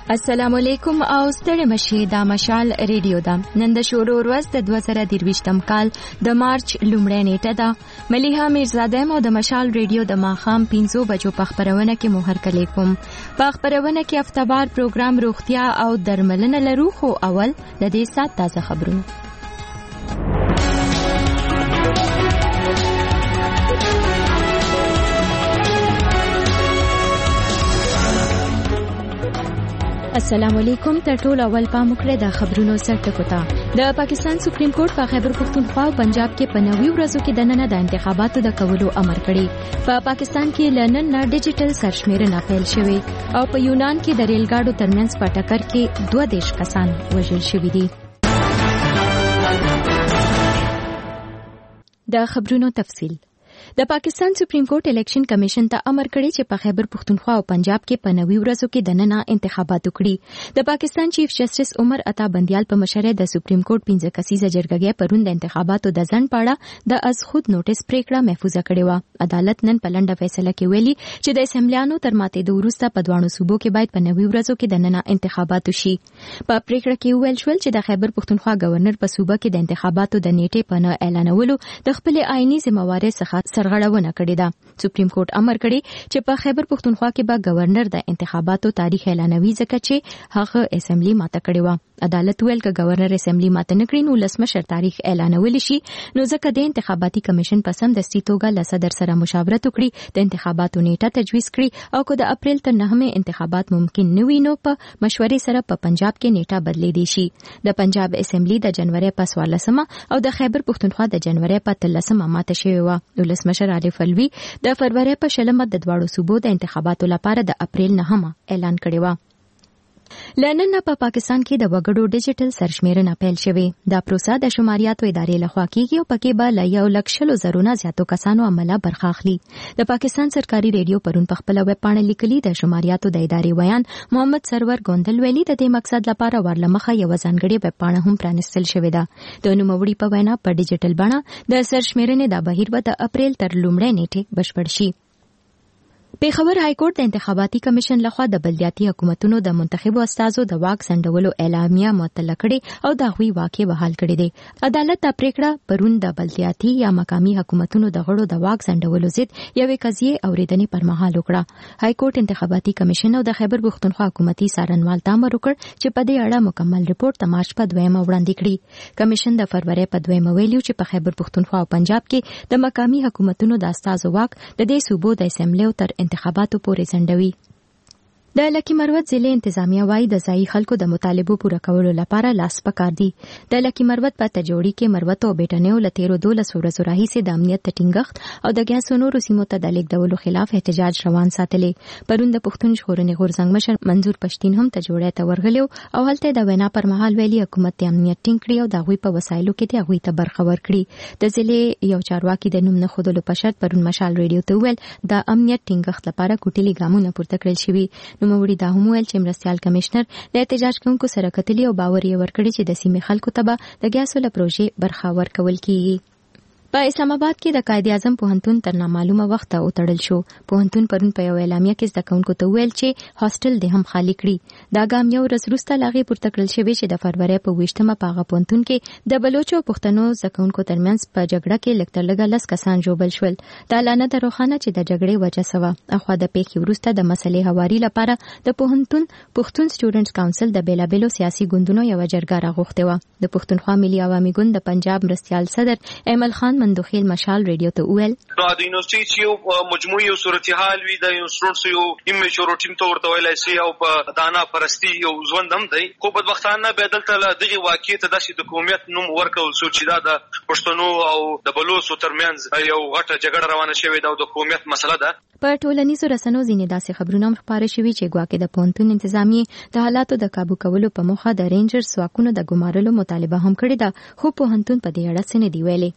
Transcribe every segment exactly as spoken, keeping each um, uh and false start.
السلام علیکم او ستړي مشه دا مشال ریډیو دا نن د شورو ورځ د دوه زره درویشتم کال د مارچ لومړۍ نیټه ده. ملیحه میرزاده مو د مشال ریډیو د ماخام پنځو بجو په خبرونه کې مهر کلی کوم. په خبرونه کې هفتهوار پروګرام روغتیا او درملنه لرو، خو اول د دې سات تازه خبرونه. السلام علیکم. تر ټولو اول پام وکړئ د خبرونو سرټکو ته. د پاکستان سپریم کورټ په خیبر پختونخوا او پنجاب کې په نوي ورځو کې د نن د انتخاباتو د کولو امر کړی. په پاکستان کې لنن نه ډیجیټل سرشمیرنه پیل شوې او په یونان کې د ریل ګاډو ترمنځ په ټکر کې دوه دیش کسان وژل شوي دي. د خبرونو تفصیل. د پاکستان سپریم کورټ الیکشن کمیشن ته امر کړی چې په خیبر پختونخوا او پنجاب کې په نوي ورځو کې د نن انتخابات وکړي. د پاکستان چیف جسټس عمر عطا بندیال په مشرۍ د سپریم کورټ پنځه کسیزه جرګه پرون د انتخاباتو د ځنډ پاړه د از خود نوټیس پریکړه محفوظه کړې و. عدالت نن په لنډه فیصله کې ویلي چې د اسمبلیانو تر ماتېدو وروسته په دوانو صوبو کې باید په نوي ورځو کې د نن انتخابات وشي. په پریکړه کې ویل شول چې د خیبر پختونخوا گورنر په صوبه کې د انتخاباتو د نیټې په نه اعلانولو د خپل آئینی ذمہوارۍ څخه سرغړونه کړې ده. سپریم کورټ امر کړی چې په خیبر پختونخوا کې به گورنر د انتخاباتو تاریخ اعلانوي ځکه چې هغه اسمبلی ماته کړې و. عدالت ویل چې گورنر اسمبلی ماته نه کړي نو لسمشر تاریخ اعلانول شي، نو ځکه د انتخاباتي کمیشن په سم دستي توګه له صدر سره مشاورت وکړي، د انتخاباتو نیټه تجویز کړي او که د اپریل تر نهمه انتخابات ممکن نه وي نو په مشورې سره په پنجاب کې نیټه بدلېدای شي. د پنجاب اسمبلی د جنوري په څوارلسمه او د خیبر پختونخوا د جنوري په اتلسمه ماته شوې و. ولسمشر عارف الوی د فروری په شلمه د دواړو صوبو د انتخاباتو لپاره د اپریل نهمه اعلان کړی و. لنن په پاکستان کې د وګړو ډیجیټل سرشمیرنه پیل شوې. دا پروسه د شماریاتو ادارې لخوا کیږي او پکې به له یو لک شلو زرونه زیاتو کسانو عمله برخه اخلي. د پاکستان سرکاري ریډیو پرون په خپل ویب پاڼه لیکلي د شماریاتو د ادارې ویان محمد سرور ګوندل ویلي د دې مقصد لپاره ورلمخه یو ځانګړي ویب پاڼه هم پرانستل شوې ده. د نوموړي په وینا په ډیجیټل بڼه د سرشمیرنې د بهیر به د اپریل تر لومړۍ نیټې بشپړ شي. پیښور های کورټ د انتخاباتي کمیشن لخوا د بلدیاتي حکومتونو د منتخبو استازو د واک سندولو اعلامیه معطله کړې او د هغوی واک بحال کړی دی. عدالت دا پریکړه پرون د بلدیاتي یا مقامي حکومتونو د غړو د واک سندولو ضد یوې قضیې اوریدنې پر مهال وکړه. های کورټ انتخاباتي کمیشن او د خیبر پختونخوا حکومتي څارنوال ته امر وکړ چې په دې اړه مکمل ریپورت د مارچ په دویمه وړاندې کړي. کمیشن د فروری په دویمه ویلي چې په خیبر پختونخوا او پنجاب کې د مقامي حکومتونو د استازو واک د دې صوبو د اسمبلیو تر انتخاباتو پورې ځنډوي. د لکی مروت ضلع انتظامیه وايي د ځایي خلکو د مطالبو پوره کولو لپاره لاس پکار دي. د لکی مروت په تجوړي کې مروت او بیټنیو له تیرو دولس ورځو راهیسې د امنیت ټینګښت او د ګیاسو نورو سیمو ته د لیږدولو خلاف احتجاج روان ساتلې. پرون د پښتون ژغورنې غورځنګ مشر منظور پښتین هم تجوړي ته ورغلی او هلته د وینا پر مهال ویلي حکومت د امنیت ټینګ کړي او د هغوی په وسایلو کې د هغوی ته برخه ورکړي. د ضلع یو چارواکي د نوم نه ښودلو په شرط پرون مشال ریډیو ته وویل د امنیت ټینګښت لپاره کوټلي ګامونه پورته کړل شوي. نوموړي دا هم چې مرستيال کمشنر د احتجاج کوونکو سره کتلي او باور یې ورکړي چې د سیمې خلکو ته به د ګیاسو له پروژې برخه ورکول کیږي. په اسلام آباد کې د قائد اعظم پوهنتون تر نامعلومه وخته وتړل شو. پوهنتون پرون په یو اعلامیه کې زده کوونکو ته ویل چې هاستل د هم خالی کړي. دا ګام یو ورځ وروسته لاغي پورته کړل شوی چې د فروری په ویشتمه په هغه پوهنتون کې د بلوچو او پښتنو زده کوونکو ترمنځ په جګړه کې لږ تر لږه لس کسان ژوبل شول. دا اعلان د روښانه چې د جګړې وجه سوه. اخوا د پیښې وروسته د مسلې هواري لپاره د پوهنتون پښتون سټوډنټس کونسل د بیلابېلو سیاسي ګوندونو یو جرګه راغوښتې وه. د پښتونخوا ملي عوامي ګوند د پنجاب مرستيال صدر ایمل خان مندوخیل مشال ریډیو ته ویل نو د یونیورسيټي چې یو مجموعي یو صورتحال وي د یونیورسيټي یو ایمیچورټیم ته ورته ویلای شي او په دانا پرستی یو ژوند هم دی. خو په وختانه به دلته دغه واقعي ته د شي د قومیت نوم ورکول شو چې دا د پښتنو او د بلوچو ترمنځ یو غټه جګړه روانه شوې ده او د قومیت مسله ده. په ټولنیزو رسنیو ځینې داسې خبرونه هم خپاره شوي چې ګواکې د پوهنتون انتظامیې د حالاتو د کابو کولو په موخه د رینجرز ځواکونو د ګمارلو مطالبه هم کړې ده، خو پوهنتون په دې اړه څه نه دی ویلي.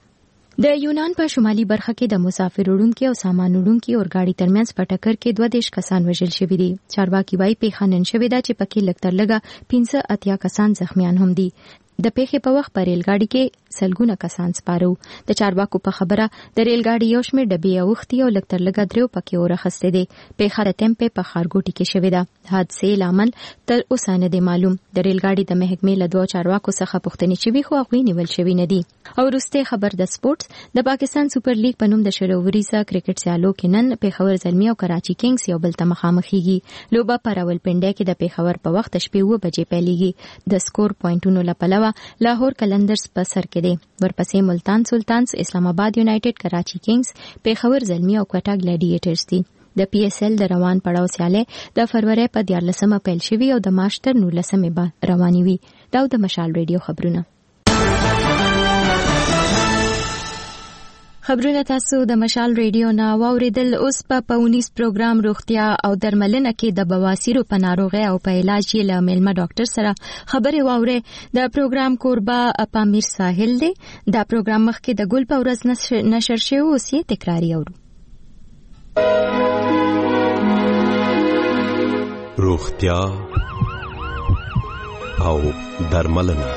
د یونان په شمالي برخه کې د مسافر وړونکو او سامان وړونکو اورګاډي ترمنځ په ټکر کې دوه دیش کسان وژل شوي دي. چارواکي وايي پیښه نن شوې ده چې پکې لږ تر لږه پنځه اتیا کسان زخمیان هم دي. د پیښې په وخت په ریلګاډي کې سلګونه کسان سپارو. د چارواکو په خبره د ریلګاډي یو شمېر ډبې اوښتي او لږ تر لږه دریو پکې ورخصتې دي. پیښه د ټمپې په ښارګوټي کې شوې ده. حادثې لامل تر اوسه نه دی معلوم. د ریلګاډي د محکمې له دوه چارواکو څخه پوښتنې شوې خو هغوی نیول شوي نه دي. او وروسته خبر د سپورتس د پاکستان سوپر لیګ په نوم د شلو وریزه کرکټ سیالو کې نن پیښور زلمی او کراچي کینګز یو بل ته مخامخېږي. لوبه په راولپنډۍ کې د پیښور په وخت شپې اوه بجې پیلېږي. د سکور پوینټونو له پلوه لاهور کلندرز په سر کې دی. ورپسې ملتان سلطانز، اسلام آباد یونایټډ، کراچي کینګز، پیښور زلمی او کوټا ګلیډیټرز دي. د پی ایس ایل د روان پړاو سیالۍ د فروری په دیارلسمه پیل شوي او د مارچ تر نولسمې به روانې وي. دا د مشال ریډیو خبرونه. خبرونه تاسو د مشال ریډیو نه واوریدل. اوس په پاونیس پروګرام روغتیا او درملنه کې د بواسیرو په ناروغي او په علاج یې له میلمه ډاکټر سره خبرې واوري. د پروګرام کوربه پامیر ساحل دی. دا پروګرام مخکې د ګل په ورځ نشر شوی او سی تکراری اورو. روغتیا او درملنه.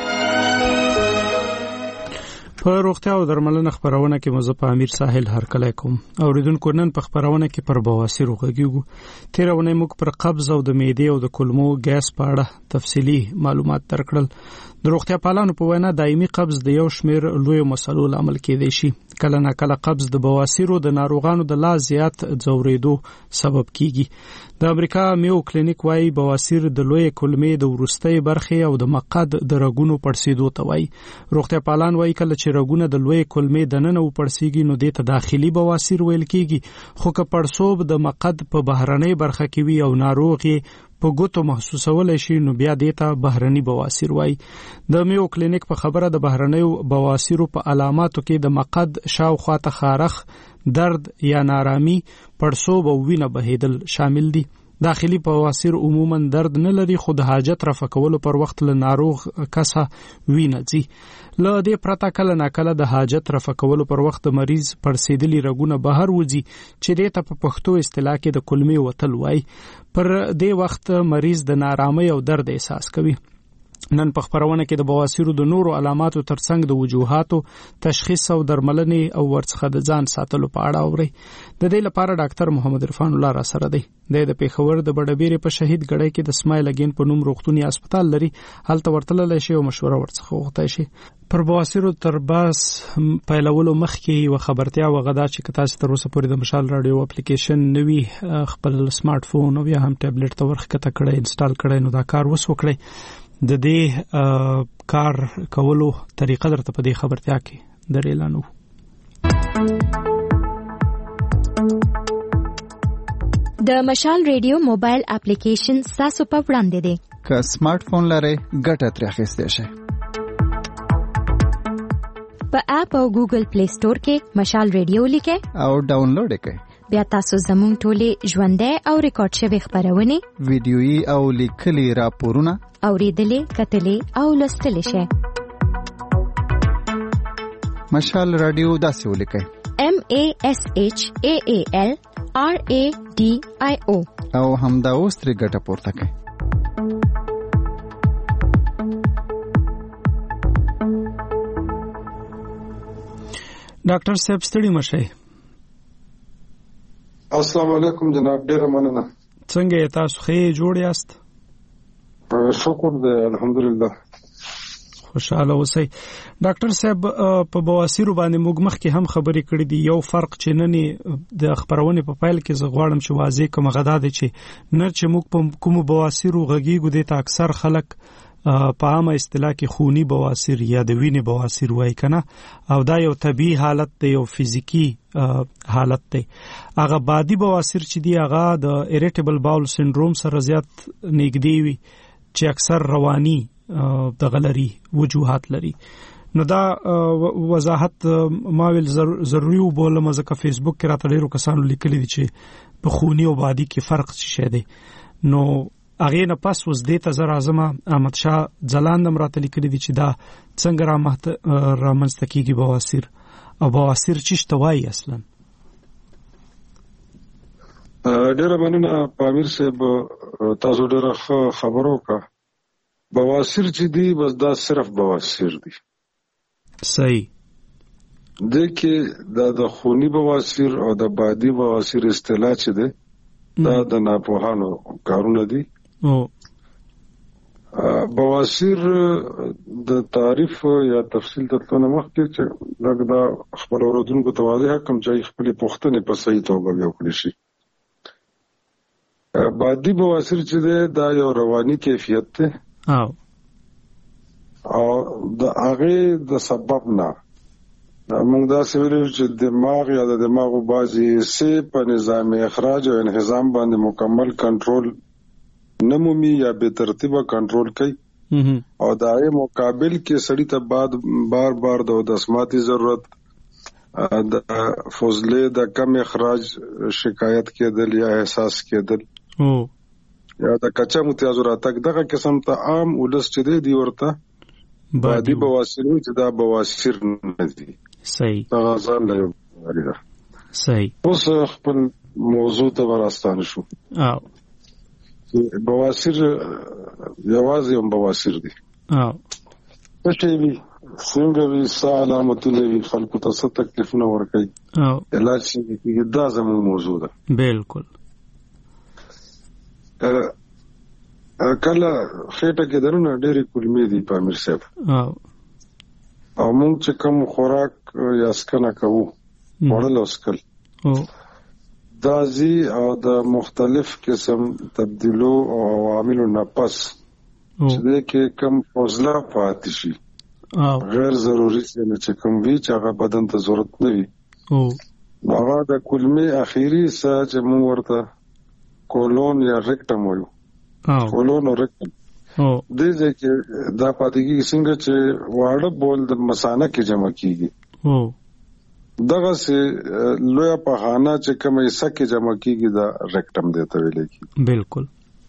په روغتیا او درملنه خبرونه کې مزه په امیر ساحل هرکلی کوم. اوریدونکو نن په خبرونه کې پر بواسیر غږیږو. تیرونه موږ پر قبض او د معدې او د کولمو ګیس په اړه تفصیلی معلومات درکړل. د روغتیا پالانو په وینا دایمي قبض د یو شمېر لوی مسلو لامل کېدای شي. کله نه کله قبض د بواسیرو د ناروغانو د لا زیات ځورېدو سبب کیږي. د امریکا میو کلینیک وايي بواسیر د لوی کولمې د ورستۍ برخې او د مقعد د رګونو پړسېدو ته وايي. روغتیا پالان وايي کله چې رګونه د لوی کولمې دننه وپړسېږي نو د ته داخلي بواسیر ویل کیږي. خو که پړسوب د مقعد په بهرنۍ برخه کې وي او ناروغي په ګوتو محسوسول شي نو بیا دیتا بهرني بواسیر وای. د میو کلینیک په خبره د بهرنیو بواسیرو په علاماتو کې د مقعد شاوخوا ته خارخ، درد یا نارامي، پړسوب او وینه بهیدل شامل دي. داخلي بواسیر عموما درد نه لري خو د حاجت رفع کولو پر وخت له ناروغ کسه وینه ځي. له دې پرته کله ناکله د حاجت رفع کولو پر وخت د مریض پړسېدلي رګونه بهر وځي چې دې ته په پښتو اصطلاح کې د کولمې وتل وای. پر دې وخت مریض د نارامۍ او درد احساس کوي. نن په خبرونه کې د بواسیرو د نورو علاماتو ترڅنګ د وجوهاتو تشخیص او درملنې او ورڅخه د ځان ساتلو په اړه اوري. د دې لپاره ډاکټر محمد عرفان الله را سره دی. د پیښور د بډبیرې په شهید ګړی کې د اسماعیل اگین په نوم روغتونی هسپتال لري. هلته ورتللی شي او مشوره ورڅخه وغوښتای شي. پر بواسیرو تر باس پیلولو مخکې یو خبرتیا وغدا چې تاسو تر اوسه پورې د مشال رادیو اپلیکیشن نوی خپل سمارټ فون او یا هم ټابلیټ ته ورخکته کړئ، انسټال کړئ، نو دا کار وس وکړئ. د دې کار کولو طریقه درته په دې خبرتیا کې در اعلانو. د مشال ریډیو موبایل اپلیکیشن تاسو په وړاندې دی. که سمارټ فون لرئ ګټه ترې اخیستی شئ. په اپ او ګوګل پلی سٹور کې مشال ریډیو لیکئ او ډاونلوډ یې کړئ. بیا تاسو زموږ ټولې ژوندۍ او ریکارډ شوي خبرونه، ویډیويي او لیکلي راپورونه اوریدلې، کتلې او لوستلې شئ. مشال رادیو داسې ولیکئ: M A S H A A L R A D I O او همدا اوس ترې ګټه پورته کړئ. ډاکټر صاحب ستړي مشئ. السلام علیکم جناب، ډیره مننه. څنګه تاسو ښه جوړ یاست؟ شکر دی الحمدلله. خوشاله اوسئ. ډاکټر صاحب په بواسیرو باندې موږ مخکې هم خبرې کړې دي. یو فرق چې نن د خبرونې په پایل کې زه غواړم چې واضح کوم غدا دی چې نه چې موږ په کوم بواسیرو غږیږو دي ته اکثر خلک په عامه اصطلاح کې خونی بواسیر یا د وینې بواسیر وایي کنه، او دا یو طبيعي حالت دی، یو فزیکی حالت دی. هغه بادي بواسیر چې دی هغه د ایریټیبل باول سنډروم سره زیات نږدې وي چې اکثر رواني د غلري وجوهات لري. نو دا وضاحت ما ویل ضروري وبولم ځکه فیسبوک کې راته ډیرو کسانو لیکلي دي چې په خونی او بادي کې فرق څه دی. نو هغه نه پس وز دې ته زر اعظم احمد شاه ځلاندم راته لیکلي دي چې دا څنګه را مهت را منستکیږي بواسیر او بواسیر چشته وایي اصلا. ډیره مننه پامیر صاحب، تاسو ډیره خبرو کا. بواسیر چې دی بس دا صرف بواسیر دی. صحیح. د کې دا د خونی بواسیر او د بادي بواسیر اصطلاح چې دی دا د ناپوهانو کارونه دي. او بواسیر د تعریف یا تفصیل ته تلنه مخکې چې لږ دا خپل اوردونکو ته واضح کوم چې خپل پوښتنې په صحیح توګه وکړي شي. بادي بواسیر چې دی دا یو رواني کیفیت دی او او د هغه د سبب نه موږ دا سویل چې دماغ یا د دماغ بازي سه په نظام اخراج او انهضام باندې مکمل کنټرول نمومي یا به ترتیبه کنټرول کوي او دای مقابل کې سړی ته بعد بار بار د دسماتي ضرورت د فضله د کم اخراج شکایت کېدل یا احساس کېدل او یا د کچا متیازو راتګ دغه قسم ته عام ولس چې دی ورته بادي بواسیر چې دا بواسیر نه دي. صحیح. دا ځان له یو صحیح. اوس خپل موضوع ته ورستانه شو. او بواسیر یوازې هم بواسیر دي. او څه وی څنګه وی سلامتونه وی خلکو ته څه تکلیفونه ورکړي او علاج شي دا زموږ موضوع ده. بالکل. کله خېټه کې درنه ډېری کلمې دي په امیر صاحب او او موږ چې کوم خوراک یا اسکنه کوو وړل اسکل او دا زی او د مختلف قسم تبدیلو او عواملو نه پس چې دې کې کم فضله پاتې شي او غیر ضروري چې کوم وی چې هغه بدن ته ضرورت نه وي او هغه د کلمې اخیری څه چې موږ ورته کولون یا ریکټم وایو او کولون او ریکټم او دې ځکه دا پاتېږي څنګه چې واړه بول د مثانه کې جمع کیږي او دغه سه لویا په خانه چې کومه حصہ کې جمع کیږي دا ریکټم دی ته ویل کی. بالکل.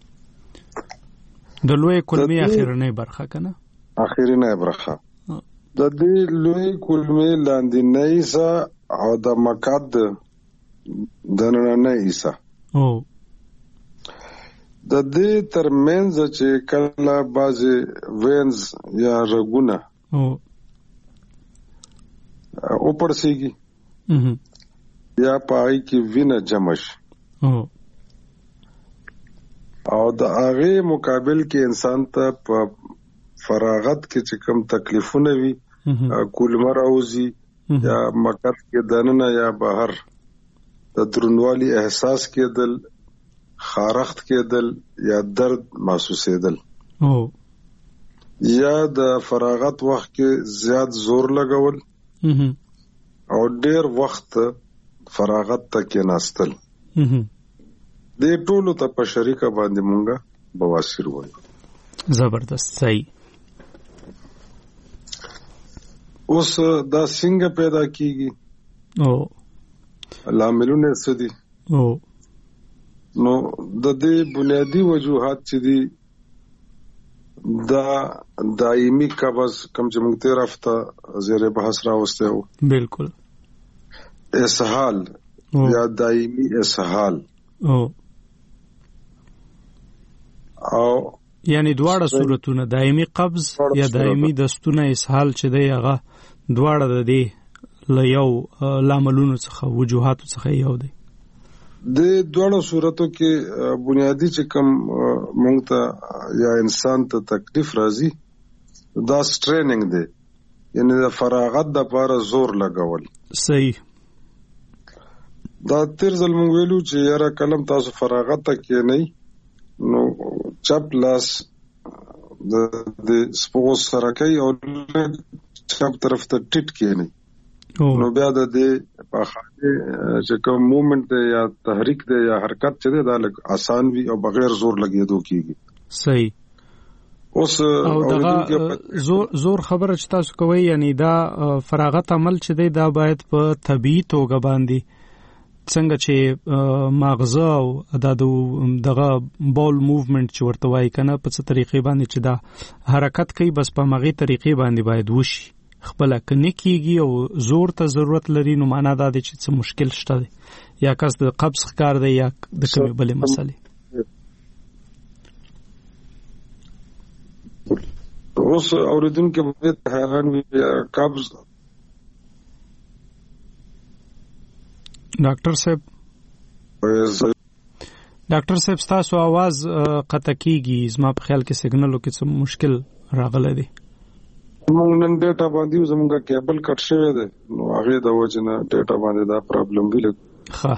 د لوی کلمې اخیرنه برخه کنه اخیرنه برخه د دې لوی کلمې لاندې نه ایسا او د مقاد د نه نه ایسا او د دې ترمنځ چې کله بازي وینز یا رګونه او او پرسیږي یا پای کې وینه جمع شي او او د هغه مقابل کې انسان ته په فراغت کې چې کوم تکلیفونه وي کولمه راوځي یا مقعد کې دننه یا بهر د درنوالي احساس کېدل خارخت کېدل یا درد محسوسېدل او یا د فراغت وخت کې زیات زور لګول او ډېر وخت فراغت ته کېناستل دې ټولو ته په شریکه باندې مونږه بواسیر وایو. زبردست. صحیح. اوس دا څنګه پیدا کیږي او لاملونه څه دي او نو د دې بنیادی وجوهات چې دي دا دایمي قبض کم چې موږ تیر هفته زیر بحث راوسته وو. بالکل. اسهال یا دایمي اسهال او او یعنی دواړه صورتونه دایمي قبض یا دایمي دستونه اسهال چې دی هغه دواړه د دې له یو لاملونو څخه وجوهاتو څخه یو دی. د دواړو صورتو کې بنیادی چې کوم مونږ ته یا انسان ته تکلیف راځي دا سټریننګ دی یعنی د فراغت د لپاره زور لګول. صحیح. دا تیر ځل مونږ ویلو چې یاره کلم تاسو فراغت ته کې نه نو چپ لاس د د سپوږ سره کوي او چپ طرف ته ټیټ کې نه نو بیا د دې په خاطر چې کوم موومنت دی یا تحریک دی یا حرکت چې دی دا لږ آسان وي او بغیر زور لګیدو کیږي. صحیح. اوس او دغه زور زور خبره چې تاسو کوي یعنی دا فراغت عمل چې دی دا باید په طبيعي توګه باندې څنګه چې ماغزه او دغه بول موومنت چې ورته وایي کنه په څه طریقې باندې چې دا حرکت کوي بس په مغي طریقې باندې باید وشي خپل کني کیږي او زور ته ضرورت لري نو معنا دا دی چې څه مشکل شته دی یا کس د قبض ښکار دی یا د کومې بلې مسلې. اوس اوریدونکو به حیران وي قبض. ډاکټر صاحب ډاکټر صاحب تاسو आवाज قطع کیږي، زما په خیال کې سیګنالو کې څه مشکل راغلی دی. موږ نن ډیټا باندې زموږه کیبل کټ شوی دی، نو هغه د وجه نه ډیټا باندې دا پرابلم ویل. ښه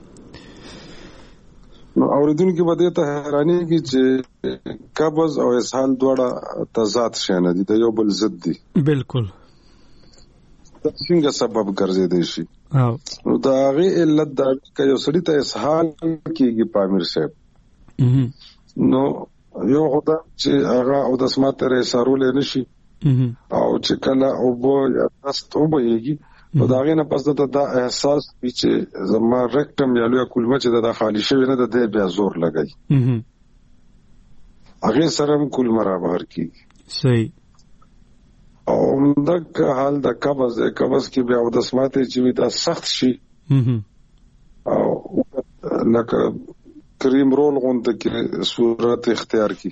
نو اوریدونکو به دې ته حیرانی کی چې قبض او اسهال دواړه تضاد شانه دي، د یو بل ضد دي. بالکل. څنګه سبب ګرځیدي شي؟ او نو دا غي علت دا چې یو سړی ته اسهال کیږي پامیر صاحب، نو یو خدای چې هغه او د سمات رې سارول نشي او چې کله او بو یا تاسو ته وبېږي، نو دا غي نه پس دا احساس چې زما رکټم یا لوی کولمه چې دا خالی شوی نه ده، بیا زور لګي هغه سره کولمه را بهر کیږي. صحیح. او دغه حال د قبض قبض کې بیا د سماته چې دا سخت شي او لکه کریم رول غونډه کې صورت اختیار کی،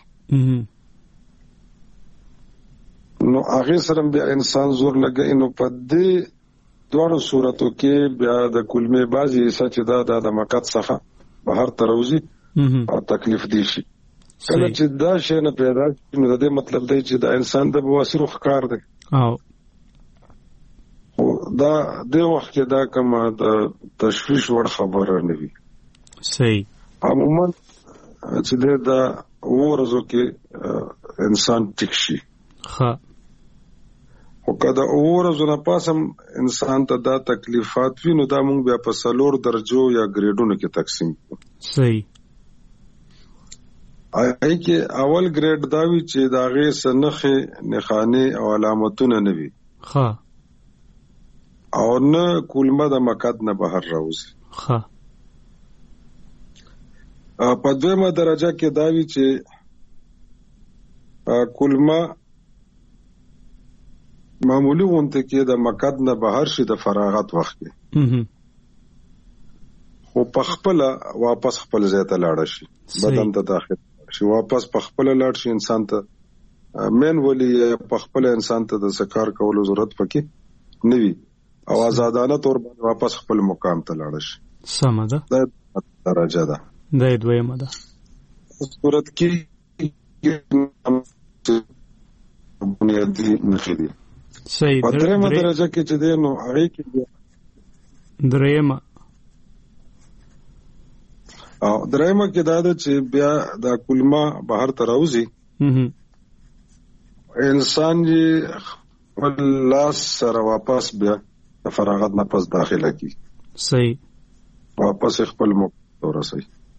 نو هغه سره بیا انسان زور لګي. نو په دې دوه صورتو کې بیا د کولمه بازي سچ دا د مقصد څخه بهر تروزی او تکلیف دي شي. کله چې دا شی نه پیدا شي، نو دا مطلب دی چې دا انسان د بواسیر ښکار دی. او دا د وخت کې دا کوم د تشویش وړ خبره نه وي. صحیح. عموما چې دا ورځو کې انسان ټیک شي. ها او کله ورځو نه پاسم انسان ته دا تکلیفات وینو، دا مونږ بیا په سلور درجو یا ګریډونو کې تقسیم کوو. صحیح. آی کې اول ګریډ دا وی چې دا غي سنخه نخانه او علامتونه نه وي. ها او نه کولمه د مقد نه بهر راوځي. ها په دویمه درجه کې دا وی چې کولمه معمولی غونته کې د مقد نه بهر شي د فراغت وخت کې، خو په خپل واپس خپل ځای ته لاړ شي، بدن ته داخل شي، واپس په خپل لاړ شي. انسان ته مین ولي په خپل انسان ته د سکار کولو ضرورت پکې نه وي او آزادانه تور باندې واپس خپل مقام ته لاړ شي. سمه ده. دا درجه ده. دا دویمه ده. صورت کې بنیادی نښې دي. صحیح. په درېمه درجه کې چې دی نو هغه کې درېمه او درېمه کې دا ده چې بیا د کولمه بهر ته راوځي، انسان یې خپل لاس سره واپس بیا د فراغت نه پس داخله کی. صحیح. واپس خپل مقام ورسي.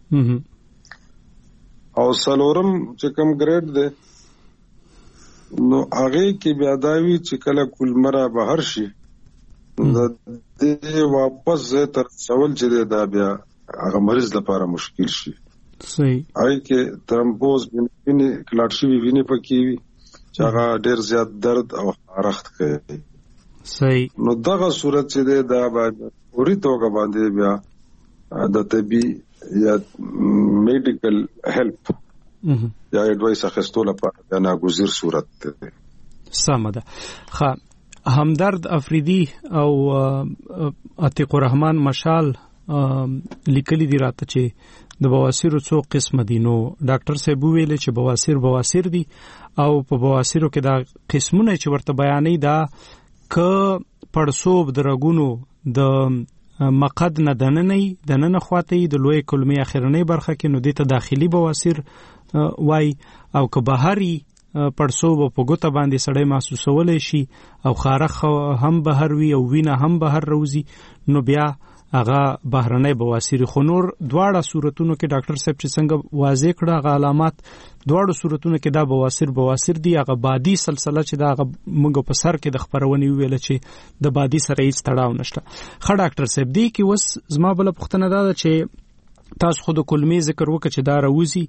او سلورم چې کوم ګریډ ده نو هغه کې بیا داوی چې کله کولمه را بهر شي، د دې واپس تر څول چې دا بیا هغه مریض لپاره مشکل شي. صحیح. هغه کې ترمبوز ویني کلاټ شي ویني پکې وي چې هغه ډېر زیات درد او حرارت کوي. صحیح. نو دغه صورت چې دا باندې اوري توګه باندې بیا د طبي یا میډیکل هیلپ یا ایڈوایس اخیستو لپاره دا ناګزیر صورت ده. سمه ده. ښه، همدرد افریدي او عتیق الرحمن مشال لیکلي دي راته چې د بواسیرو څو قسم دي. نو ډاکټر صاحب ویل چې بواسیر بواسیر دي او په بواسیرو کې دا قسمونه چې ورته بیانې دا ک پړسوب درګونو د مقد نه دننې دننه خواته د لوی کولمې اخرنۍ برخه کې، نو دته داخلي بواسیر وای، او که بهاري پړسوب په ګوته باندې سړی محسوسولای شي او خارخ هم بهر وي او وینه هم بهر روزي، نو بیا هغه بهرنۍ بواسیر. خو نور دواړه صورتونو کې ډاکټر صاحب چې څنګه واضح کړه هغه علامات دواړو صورتونو کې دا بواسیر بواسیر دي. هغه بادي سلسله چې دا موږ په سر کې د خبرونې ویل چې د بادي سره هیڅ تړاو نشته. ښه ډاکټر صاحب، دی کې وس زما بل پوښتنه ده چې تاسو خود کلمې ذکر وکړه چې دا راوځي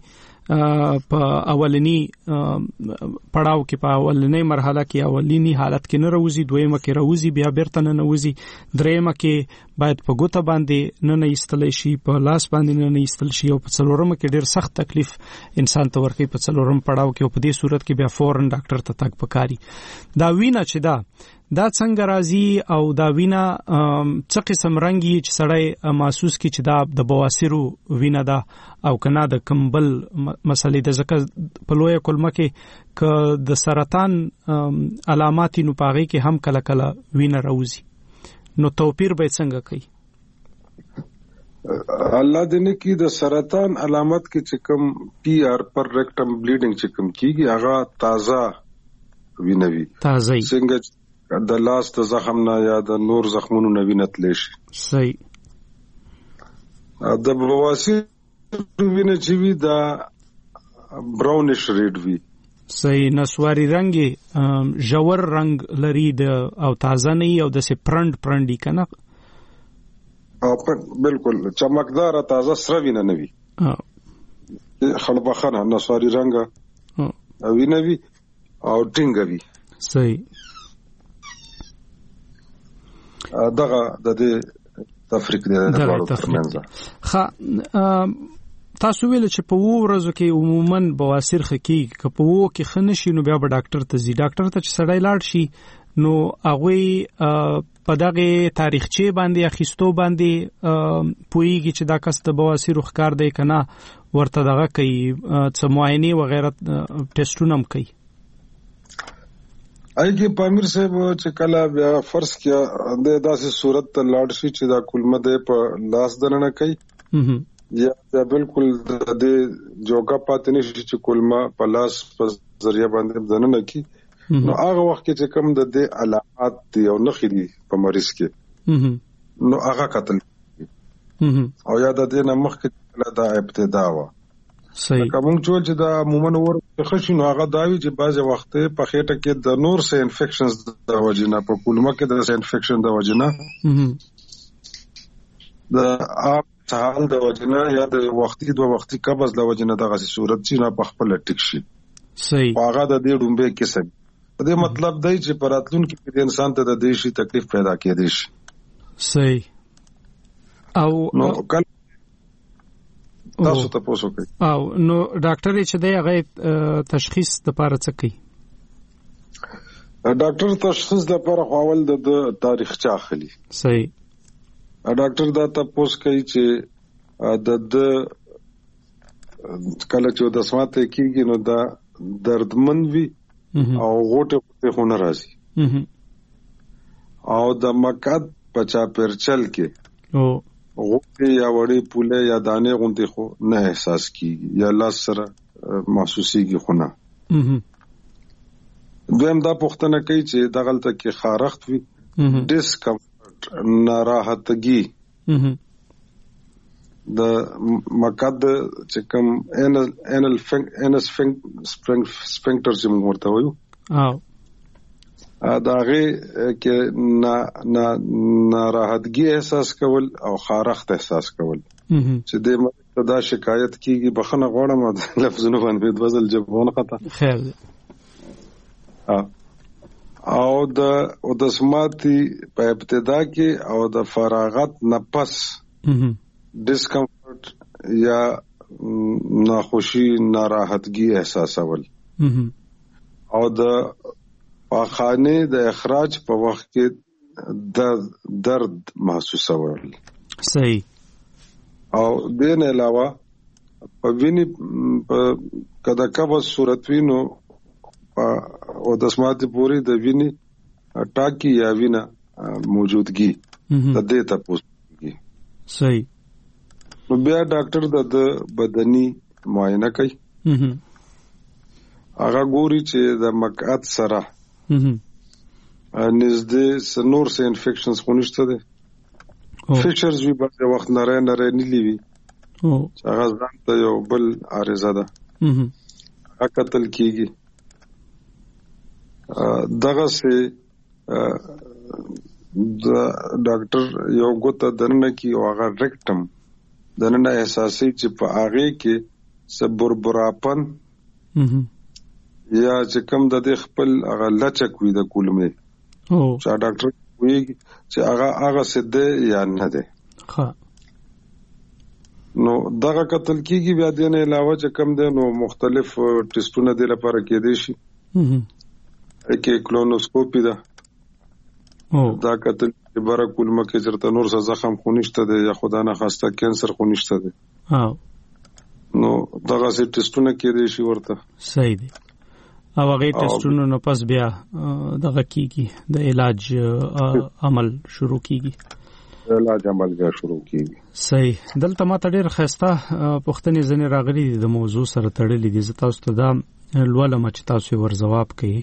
په اولنی پړاو کې په اولنی مرحله کې اولنی حالت کې نه راوځي، دویمه کې راوځي، بیا بیرته نه راوځي، دریمه کې باید په ګوته باندې نه نه ایستل شي، په لاس باندې نه نه ایستل شي، او په څلورمه کې ډیر سخت تکلیف انسان ته ورکوي په څلورم پړاو کې، او په دې صورت کې بیا فورن ډاکټر ته تګ پکاري. دا وینا چې دا دا څنګه راځي او دا وینا څه قسم رنګي چې سړی محسوس کی چې دا د بواسیرو وینا ده او کنه د کمبل مسلې د ځکه په لوی کلمه کې ک د سرطان علامات نو پاغي کې هم کله کله وینا راوځي، نو توپیر به څنګه کوي؟ الله دې نه کې د سرطان علامات کې چې کوم پی آر پر ریکټم بلیډینګ چې کوم کیږي هغه تازه وینوي، تازه څنګه د لاس د زخم نه یا د نور زخمونو نه وینه تلی شي. صحیح. د بواسیر وینه چې وي دا براونش ریډ وي. صحیح. نسواري رنگ ژور رنگ لري د او تازه نه او د سه پرند پرندي کنه. او بالکل چمکدار تازه سره وینه نه وي. خلبخانه نسواري رنگ وینه وي او ټینګ وي. صحیح. دغه د دې تفریق دی د ډول ترمنځ. خا تاسو ویل چې په وو ورځو کې عموما بواسیر خکی که په وو کې خنشي نو بیا به ډاکټر ته ځي، ډاکټر ته چې سړی لاړ شي نو هغه په دغه تاریخچه باندې اخیستو باندې پویږي چې دا کس د بواسیر ښکار دی کنه، ورته دغه کوي څه معاینه و غیره ټیسټونه هم کوي. ای کې پامیر صاحب چې کله بیا فرض کیا د داسې صورت ته لاړ شي چې دا کلمه ده په لاس دننه کوي یا دا بالکل د دې جوګه پاتې نشي چې کلمه په لاس په ذریعہ باندې دننه کوي، نو هغه وخت کې چې کوم د دې علامات دی او نښې دي په مریض کې نو هغه قتل او یا د دې نه مخکې دا ابتدا و. صحیح. کوم چې دا عموما ور خشنو هغه داوی چې بعض وخت په خېټه کې د نور سه انفیکشنز د وجنه په کولمه کې د سه انفیکشن د وجنه د اپ حال د وجنه یا د وختي دوه وختي قبض د وجنه دغه صورت چې نه په خپل ټیک شي. صحیح. هغه د دې ډومبه کې څه دې مطلب دی چې پراتلون کې د انسان ته د دې شي تکلیف پیدا کېدی شي. صحیح. او نو کله تاسو ته پوسو کوي او نو ډاکټر چې دی هغه تشخیص د پاره څه کوي؟ ډاکټر تشخیص د پاره خپل د تاریخچه اخلي. صحیح. ډاکټر دا تاسو کوي چې د د کله چې د سماته کیږي نو دا دردمن وي او غوټه په خونه راځي او د مقعد پچا پرچل کې او غوټه یا وړي پوله یا دانه غونډي خو نه احساس کیږي یا لاس سره محسوسيږي خونه. دویم دا پوښتنه کوي چې د غلطه کې خارښت وي، ډیسکمفورت، ناراحتګي، د مقعد چې کوم انل انل انس سفنکټر چې موږ ورته وایو او دا غي کې نا نا ناراحتګي احساس کول او خارښت احساس کول چې د متدا شکایت کیږي بخنه غوړم لفظونه باندې بدل جبونه قطه خیر او د او د سماعتي په ابتدا کې او د فراغت نه پس ډیسکمفورت یا ناخوشي ناراحتګي احساسول او د پاخانه د اخراج په وخت کې د درد محسوسول. صحیح. او دین علاوه په ویني کدا کبه صورت وینو او د سماعت پوری د ویني ټاکی یا وینا موجودګي د دې ته پوښتنه. صحیح. نو بیا ډاکټر د بدني معاینه کوي، هغه ګوري چې د مقعد سره نزدې سنور سه انفیکشنز خونشته ده، فیچرز وی په وخت نره نره نیلی وی او هغه ځان ته یو بل عارضه ده هغه قتل کیږي. دغه سه د ډاکټر یو ګوته درنه کی او هغه ریکټم دنه احساسي چې په هغه کې سبربراپن یا چې کوم د دې خپل هغه لچک وي د کولمې او چې ډاکټر وی چې هغه هغه سده یا نه ده ها نو دغه قتل کیږي بیا د نه علاوه چې کوم ده نو مختلف ټیسټونه د لپاره کې دي شي کې کلونوسکوپي ده او دا قتل عباره کولمه کې چرته نور څه زخم خونښت ده یا خدا نه خواسته کینسر خونښت ده ها نو دغه سي ټیسټونه کې دي شي ورته صحیح دي او هغه ټیسټونو نو پس بیا دغه کیږي د علاج عمل شروع کیږي علاج عمل بیا شروع کیږي صحیح دلته ما ته ډیر خسته پښتنې ځنې راغلي د موضوع سره تړلې دي زه تاسو ته دا لولم چې تاسو ور جواب کړئ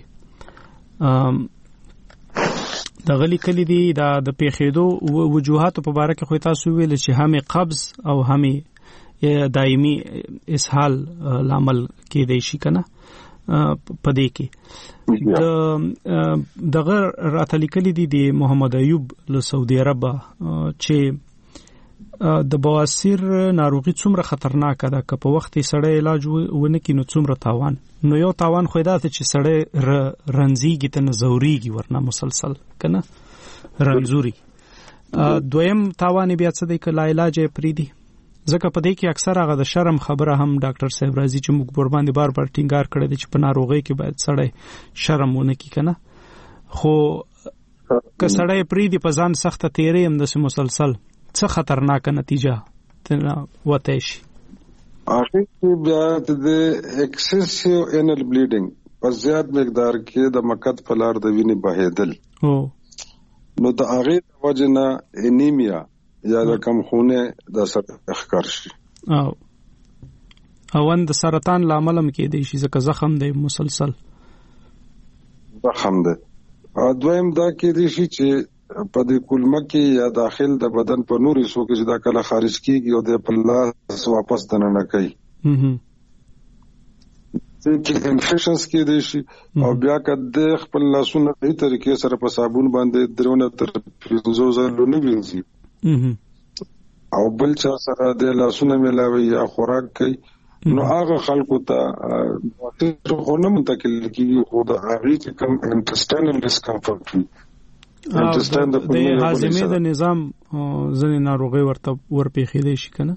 د غلي کلی دی د پیښېدو وجوهات په اړه کې خو تاسو ویل چې هم قبض او هم دایمي اسهال لامل کې دی شي کنه پدې کې د دغه راتلی کلی دی د محمد ایوب له سعودي عرب چې د بواسیر ناروغي څومره خطرناک ده که په وخت سړی علاج ونه کینو څومره تاوان نو یو تاوان خو دا چې سړی رنځيږي ته نزوريږي ورنه مسلسل کنه رنځوري دویم تاوان بیا څه دی کله علاج پریدي ځکه په دې کې اکثر هغه د شرم خبره هم ډاکټر صاحب راځي چې موږ ور باندې بار بار ټینګار کړی دی چې په ناروغي کې باید سړی شرم ونه کی کنه خو که سړی پریدي په ځان سخته تیرې هم د مسلسل څه خطرناک نتیجه تنه وته شي اخر کې بیا د ایکسسیو انل بلیډینګ په زیات مقدار کې د مقد په لار د وینې بهیدل او نو د هغه وجنه انیمیا یا د کم خونه د سر اخکار شي او اوان د سرطان لامل هم کې دی شي ځکه زخم دی مسلسل زخم دی دویم دا کې دی شي چې په دې کولمه کې یا داخل د بدن په نوري سو کې چې دا کله خارج کیږي او د پلاس واپس دننه کوي چې انفیکشنز کې دي شي او بیا کده خپل لاسونه په طریقې سره په صابون باندې درونه تر پنځو ځله نه وینځي او بل چا سره د لاسونه ملاوي یا خوراک کوي نو هغه خلکو ته خو نه منتقل کیږي خو د هغه چې کوم انټسټینل ډسکمفورټ وي انټسټین د هاضمې د نظام ځنې ناروغي ورته ورپېخې دي شي کنه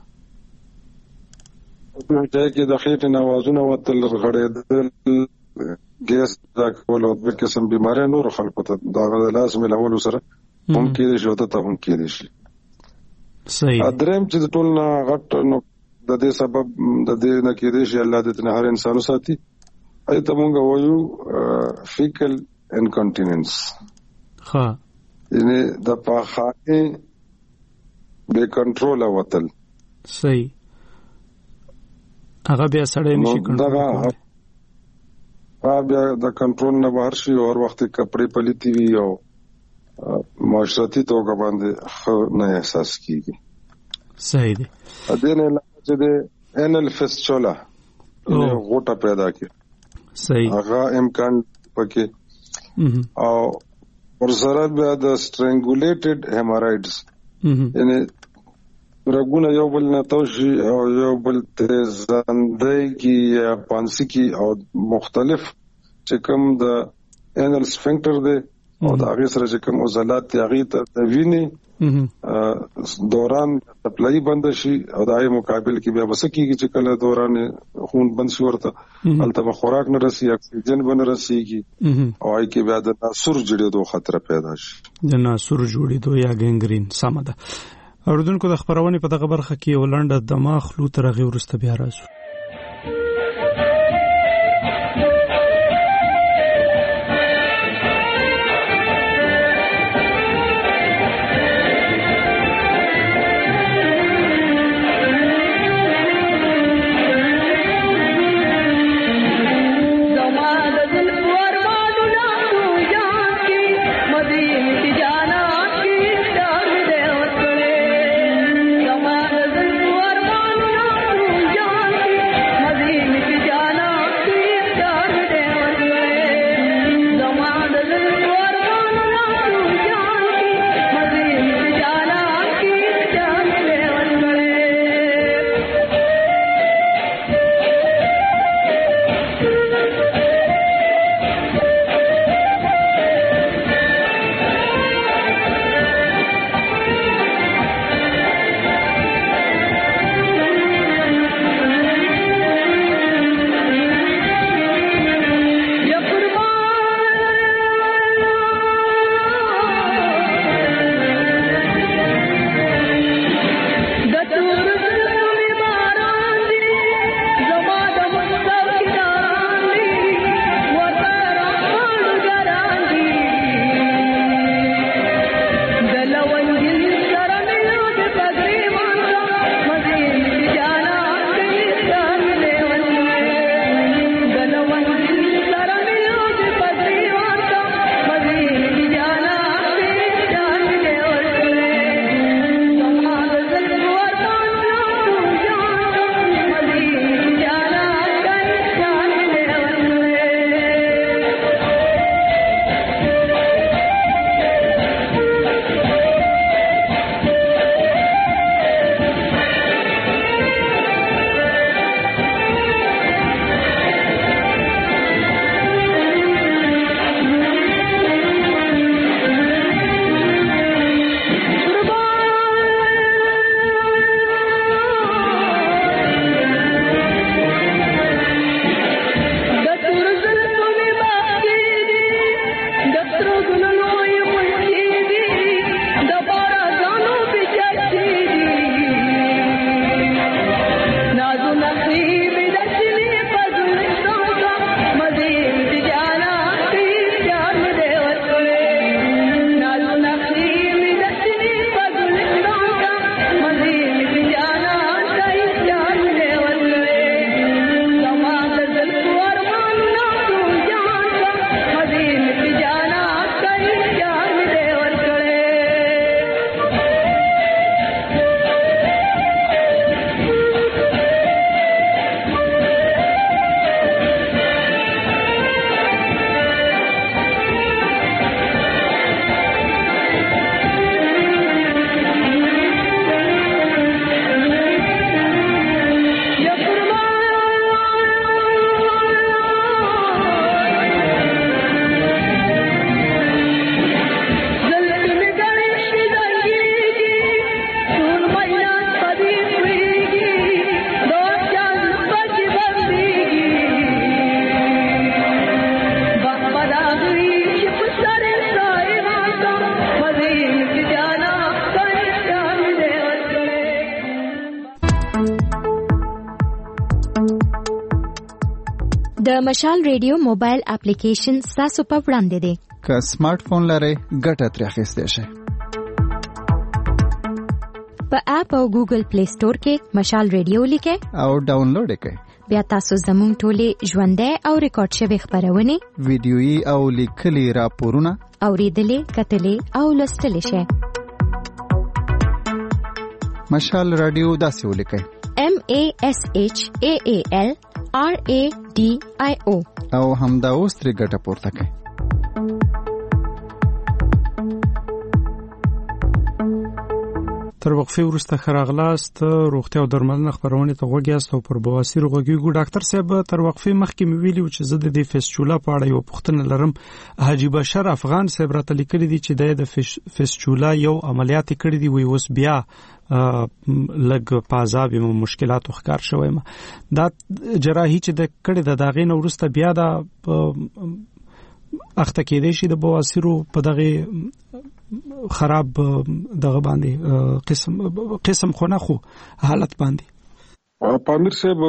په دې کې د خېټې نوازونه وتل غړېدل ګیس دا کول او د قسم بيمارۍ نور خلکو ته دا غل لاس ملول سره ممکن دي شو ته هم کې دي شي صحیح ادرم چې ټول نه غټ نو د دې سبب د دې نه کې دي چې الله دې نه هر انسان ساتي اې ته مونږ وایو فیکل انکنټیننس ها یعنی د پاخه به کنټرول وتل صحیح هغه بیا سړی نشي کنټرول هغه بیا د کنټرول نه بهر شي او وخت کپڑے پلیتی وي او معاشرتي توګه باندې نه احساس کیږي صحیح دی ا دې نه چې د انل فیسچولا غوټه پیدا کی صحیح هغه امکان پکې او ورسره بیا د سټرنګولیټډ هیمورایډز یعنی رګونه یو بل نه توشي او یو بل تزندۍ کی یا پانسی کی او مختلف چې کوم د انل سفنکټر دی او د هغه سره چې کوم عضلات هغه ته ویني دوران سپلای بند شي او د هغه مقابل کې بیا وسکیږي چې کله دوران خون بند شي ورته البته خوراک نه رسي اکسیجن بن رسيږي او هغه کې بیا د ناسور جوړېدو خطر پیدا شي د ناسور جوړېدو یا ګنګرین سم ده اوردونکو د خبرونه په دغه برخه کې ولنډه دماغ خلو ترغه ورسته بیا راځو Come on, د مشال ریډیو موبایل اپلیکیشن تاسو په وړاندې دی. که سمارټ فون لرئ ګټه ترې اخیستی شئ. په اپ او ګوګل پلی سٹور کې مشال ریډیو لیکئ او ډاونلوډ یې کړئ. بیا تاسو زموږ ټولې ژوندۍ او ریکارډ شوې خبرونه ویډیويي او لیکلي راپورونه اوریدلې کتلې او لوستلې شئ. مشال رادیو داسې ولیکئ: M A S H A A L R A D I O او همدا اوس ترې ګټه پورته کړئ. تر وقفه وروسته خراغلاست روغتیا او درملنه خبرونه ته غوږیاست او پر بواسیر غوږیږو. ډاکټر صاحب تر وقفه مخکې مې ویلي چې زه د فیسچولا په اړه یو پوښتنه لرم. حاجی بشر افغان صاحب راته لیکلي دي چې د فیسچولا یو عملیات کړی دی، وی اوس بیا لګ پازاب مو مشکلات وښکار شوی ما دا جراحي چې د کړي د داغې نو وروسته بیا دا اخته کېدې شي د بواسیرو په دغه خراب دغه باندې قسم قسم خو نه خو حالت باندې. پامیر صاحب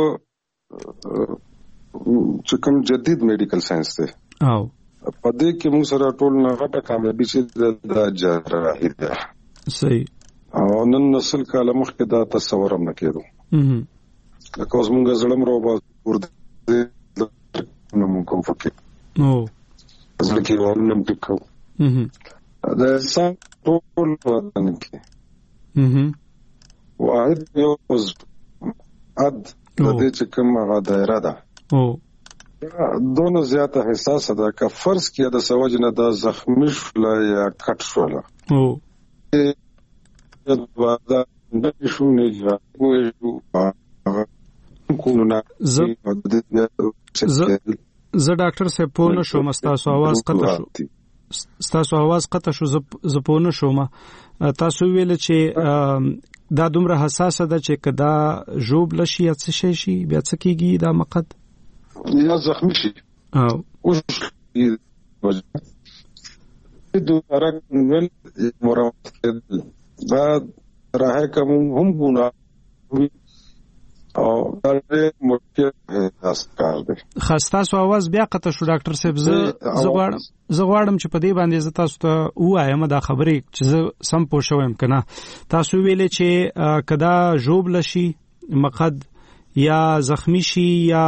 چې کوم جدید میډیکل ساينس دی او په دې کې موږ سره ټول نه غټه کامیابی چې د جراحي ده. صحیح. او نن نسل کاله مخکې دا تصور هم نه کېدو. هم لکه اوس موږ زړم رو با ورته نو موږ کوم فکر نو ځکه یو نن ټکو هم دا انسان ټول وطن کې هم واحد یو اوس اد د دې چې کوم هغه دایره ده او دونه زیاته حساسه ده که فرض کې د سوجنه د زخمی شول یا کټ شول او دا د شو نه راوي کوم نه زه زه ډاکټر صاحب په نو شوم تاسو आवाज قطع شو تاسو आवाज قطع شو زه په نو شوم تاسو ویل چې دا دومره حساسه ده چې کدا جوب لشي یا څه شي شي بیا څه کیږي دا مقد یا زخمی شي او اوس دوباره ول مرافق دا راهه کوم هم ګونه او دا مشکل اسکار دی. خاصه سو आवाज بیا قطع شو ډاکټر صاحب. زه زغواړم زغواړم چې په دې باندې ز تاسو ته وایم دا خبرې چې زه سم پوه شوم کنه. تاسو ویلې چې کدا جوب لشي مقد یا زخمی شي یا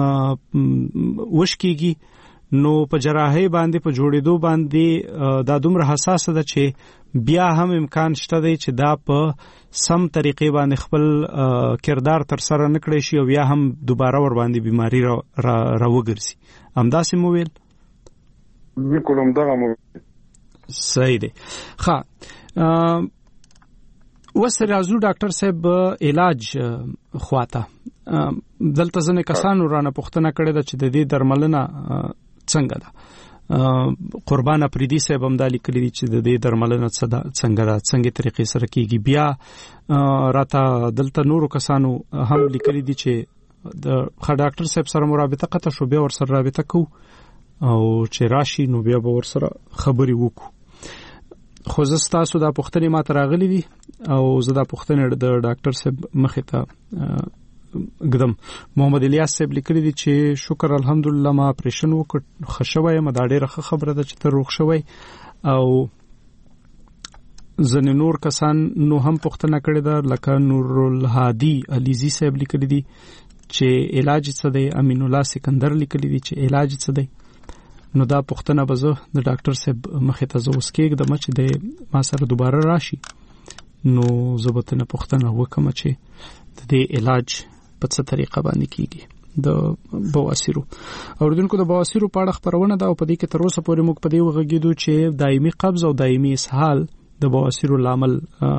وشکیږي نو په جراحي باندې په جوړېدو باندې دا دومره حساسه ده چې بیا هم امکان شته دی چې دا په سم طریقې باندې خپل کردار تر سره نکړي شي او بیا هم دوباره ور باندې بیماری را راوګرځي. همداسې مو ویل؟ بالکل همدغه مو صحیح دی. ښه وسره ازو ډاکټر صاحب علاج خواته دلته ځنه کسانو رانه پوښتنه کړې ده چې د دې درملنه څنګه ده. قربان افریدي صاحب هم دا لیکلي دي چې د دې درملنه څنګه ده څنګه طریقې سره کیږي. بیا راته دلته نورو کسانو هم لیکلي دي چې د خا ډاکټر صاحب سره مرابطه قطع شو بیا ور سره رابطه کو او چې راشي نو بیا به ور سره خبري وکړو. خو زه تاسو دا پوښتنه ما تراغلي دي او زه دا پوښتنه د ډاکټر صاحب مخه ته قدم محمد الیاس صاحب لیکلي دي چې شکر الحمدلله ما اپریشن وکړ خښوي ما دا ډېره خبره ده چې ته روغ شوی. او ځنې نور کسان نو هم پوښتنه کړې ده لکه نور الهادي علیزی صاحب لیکلي دي چې علاج څه دی. امین الله سکندر لیکلي دي چې علاج څه دی. نو دا پوښتنه به زه د ډاکټر صاحب مخه ته زوس کېږم چې د ما سره دوباره راشي نو زه به تنه پوښتنه وکم چې د دې علاج په څه طریقه باندې کیږي د بواسیرو. اوردونکو د بواسیرو په اړه خبرونه دا په دې کې تر اوسه پورې موږ په دې وغږیدو چې دایمي قبض او دایمي اسهال د بواسیرو لامل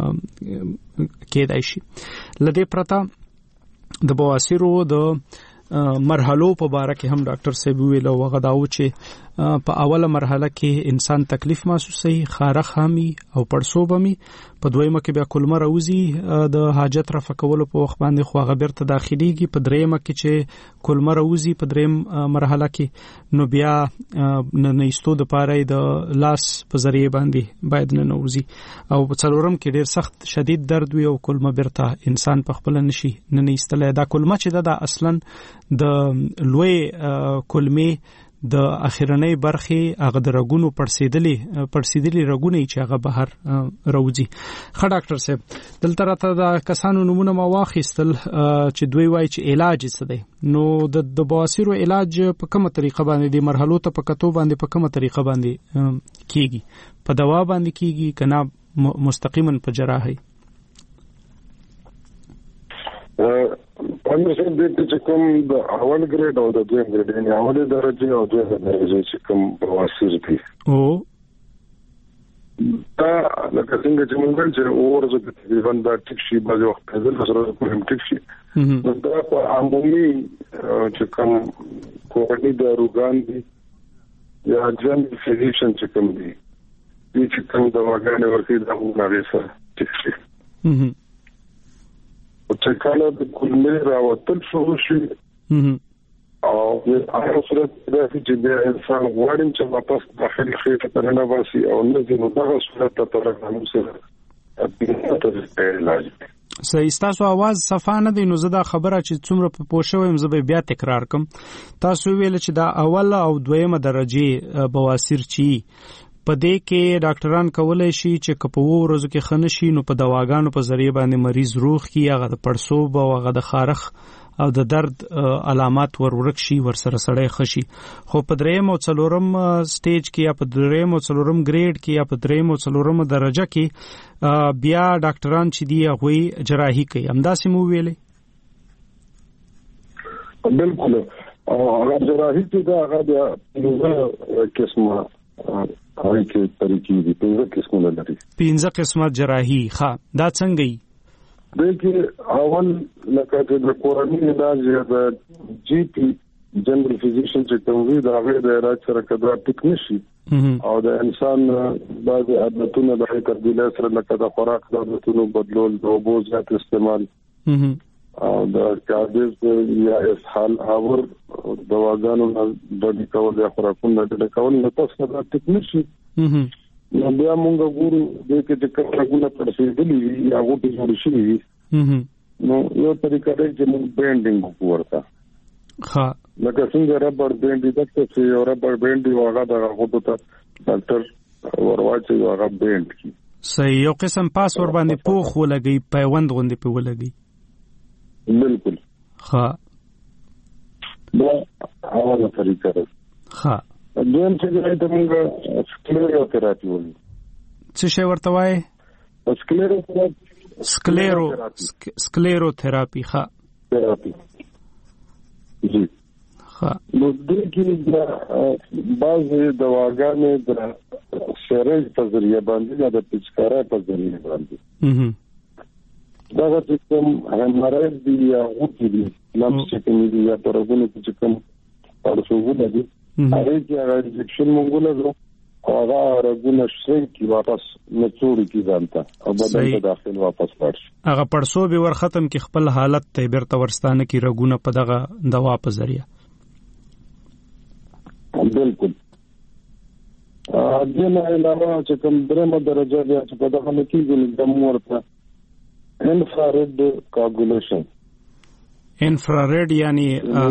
کېدای شي. لدې پرته د بواسیرو د مرحلو په باره کې هم ډاکټر صاحب ویل او هغه داو چې په اوله مرحله کې انسان تکلیف محسوسوي، خارخ همي او پړسوب همي، په دویمه کې بیا کولمه راوځي د حاجت رفع کولو په وخت باندې خو هغه بیرته داخليږي، په دریمه کې چې کولمه راوځي په دریم مرحله کې نو بیا نه ایستو د پاره د لاس په ذریعہ باندې باید نه نوځي، او په څلورم کې ډیر سخت شدید درد وي او کولمه بیرته انسان په خپل نشي نه ایستلای. دا کولمه چې دا اصلا د لوی کولمې د اخرنۍ برخې هغه د رګونو پړسیدلې پړسیدلې رګونه چې هغه بهر راوځي. ښه ډاکټر صاحب دلته راته د کسانو نمونه ما واخیستل چې دوی وایي چې علاج څه دی، نو د د بواسیر علاج په کومه طریقه باندې د مرحلو ته په کتو باندې په کومه طریقه باندې کیږي؟ په دوا باندې کیږي کنه مستقیما په جراحي؟ پنځه سم د چې کوم د اول ګریډ او د دویم ګریډ یعنی اول درجه او دویم درجه چې کوم بواسیر دي او دا لکه څنګه چې موږ چې اورزه تقریبا دا ټیک شي باز وخت د سره کوم ټیک شي نو دا په عمومي چې کوم کوړنی د روغان دي یا ځان فزیشن چې کوم دي چې کوم د واګانې ورته د هغه سره ټیک شي او چې کله د کولمې راوتل شروع شي او هغه سره د چې د انسان غوړم چې واپس داخل خېټه ته نه واسي او نه زینو دغه صورت ته ترغنم سره په علاج. صحیح. تاسو आवाज صفه نه دی، نو زه دا خبره چې څومره په پوښښ ويم زه به بیا تکرار کوم. تاسو ویل چې دا اول او دویمه درجه بواسیر چی په دې کې ډاکټران کولای شي چې کپو ورځو کې خنشي نو په دواګانو په ذریعہ باندې مریض روغ کی، هغه د پړسوب او هغه د خارخ او د درد علامات ورورک شي، ورسره سړی خشي. خو په دریم او څلورم سټیج کې یا په دریم او څلورم ګریډ کې یا په دریم او څلورم درجه کې بیا ډاکټران چې دی هغه جراحي کوي. همداسې مو ویلې؟ بالکل. او هغه جراحي چې دا هغه د قسمه هغه کې طریقې دي، پنځه قسمه لري. پنځه قسمه جراحي. ښه، دا څنګه یې؟ دغه اول لکه د کورنۍ علاج یا د جی پی جنرال فزیشن چې کوم وی دا هغه د علاج سره کدا ټیکنیشي او د انسان بعض عادتونه د تبدیل سره لکه د خوراک د عادتونو بدلول، د اوبو زیات استعمال او د کاردیز یا اسهال اور دواګانو د ډیکول یا خوراکونو د ډیکول نه تاسو دا ټیکنیشي نو بیا موږ ګورو د کې چې کارګونه پرسیدلی یا غوټي جوړ شي نو یو طریقه دی چې موږ بینډینګ ورته ها لکه څنګه ربر بینډ د څه یو ربر بینډ هغه د غوټو ته ډاکټر ورواچي هغه بینډ کی صحیح. یو قسم پاس ور باندې پوخ ولګي، پیوند غوندې په ولګي. بالکل. ها دا اوله طریقه ده. ها دویم چې د موږ سکلیروتراپي وایي. څه شی ورته وایي؟ سکلیروتراپي. سکلیرو سکلیروتراپي. ها تراپي. جی. ها نو د کې د بعض دواګانې د سرج په ذریعہ باندې یا د پچکارا په ذریعہ باندې دا چې کوم همراز دی یا غوټي دی لمس چې کوم دی یا پرګونه چې کوم پرسوونه دي هغه چې هغه انجکشن مونږ له هغه رګونه شي کی واپس نڅوړي کی ځانته او بدن ته داخل واپس ورشي. هغه پرسوب ور ختم کی خپل حالت ته بیرته ورستانه کی رګونه په دغه دوا په ذریعہ. بالکل. ا دې نه علاوه چې کوم درمه درجه بیا چې په دغه کې د دم ورته انفراريد کوګولیشن. انفراريد یعنی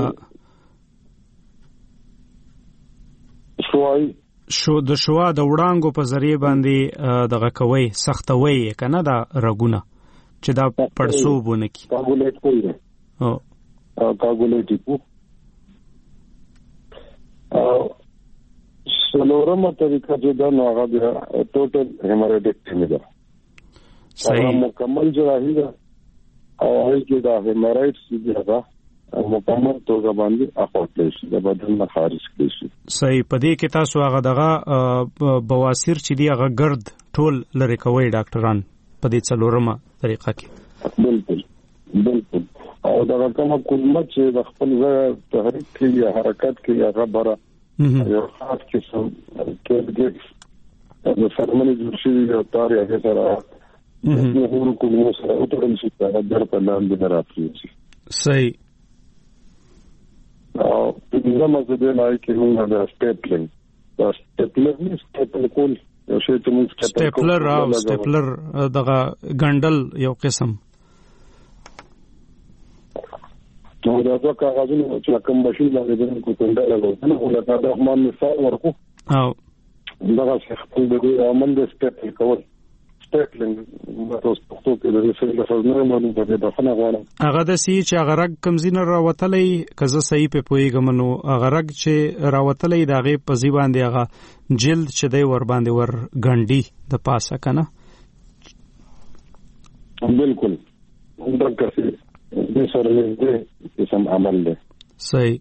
شوای شو د شوا د وړانګو په ذریعہ باندې دغه کوي سختوي کنه دا رګونه چې دا پړسوبونه کی کوګولیټ کوي. او کوګولیټ کو او سلورمه طریقه چې دا نو هغه د ټوټل هیموریډکټمي ده. صحیح. مکمل جراحي ده او هغه کې دا هیموریډ چې هغه مکمل توګه باندې اخوتل شي د بدن نه خارج کړي شي. صحیح. په دې کې تاسو هغه دغه بواسیر چې دی هغه ګرد ټول لری کوي ډاکټران په دې څلورمه طریقه کې. بالکل بالکل. او دا کومه کلمه چې د خپل ځای تحریک کې یا حرکت کې هغه بره یو خاص قسم کې د فرمانه جوړ شوی یو تار یې سره د هورو کومو سره اوترل شي دا در په لاندې نه راځي. صحیح. او په دې مزه د لای کې موږ د سټیپلینګ دا سټیپلر نه سټیپل کول یو شی ته موږ سټیپلر او سټیپلر دغه ګنډل یو قسم. نو دا د کاغذونو چې کوم ماشين باندې د کوم ډول نه ولته د رحمان مثال ورکو او دا څه خپل د عمل د سټیپل کول سټیپلینګ تاسو په تو کې د رسول الله صلی الله علیه وسلم د بخنه غواړم هغه د سی چې هغه رګ کمزینه راوتلې کزه صحیح په پویګم نو هغه رګ چې راوتلې دغه په ځی باندې هغه جلد چې دی ور باندې ور ګنډي د پاسه کنه. بالکل دا کسي د سره دې سم عمل دی. صحیح.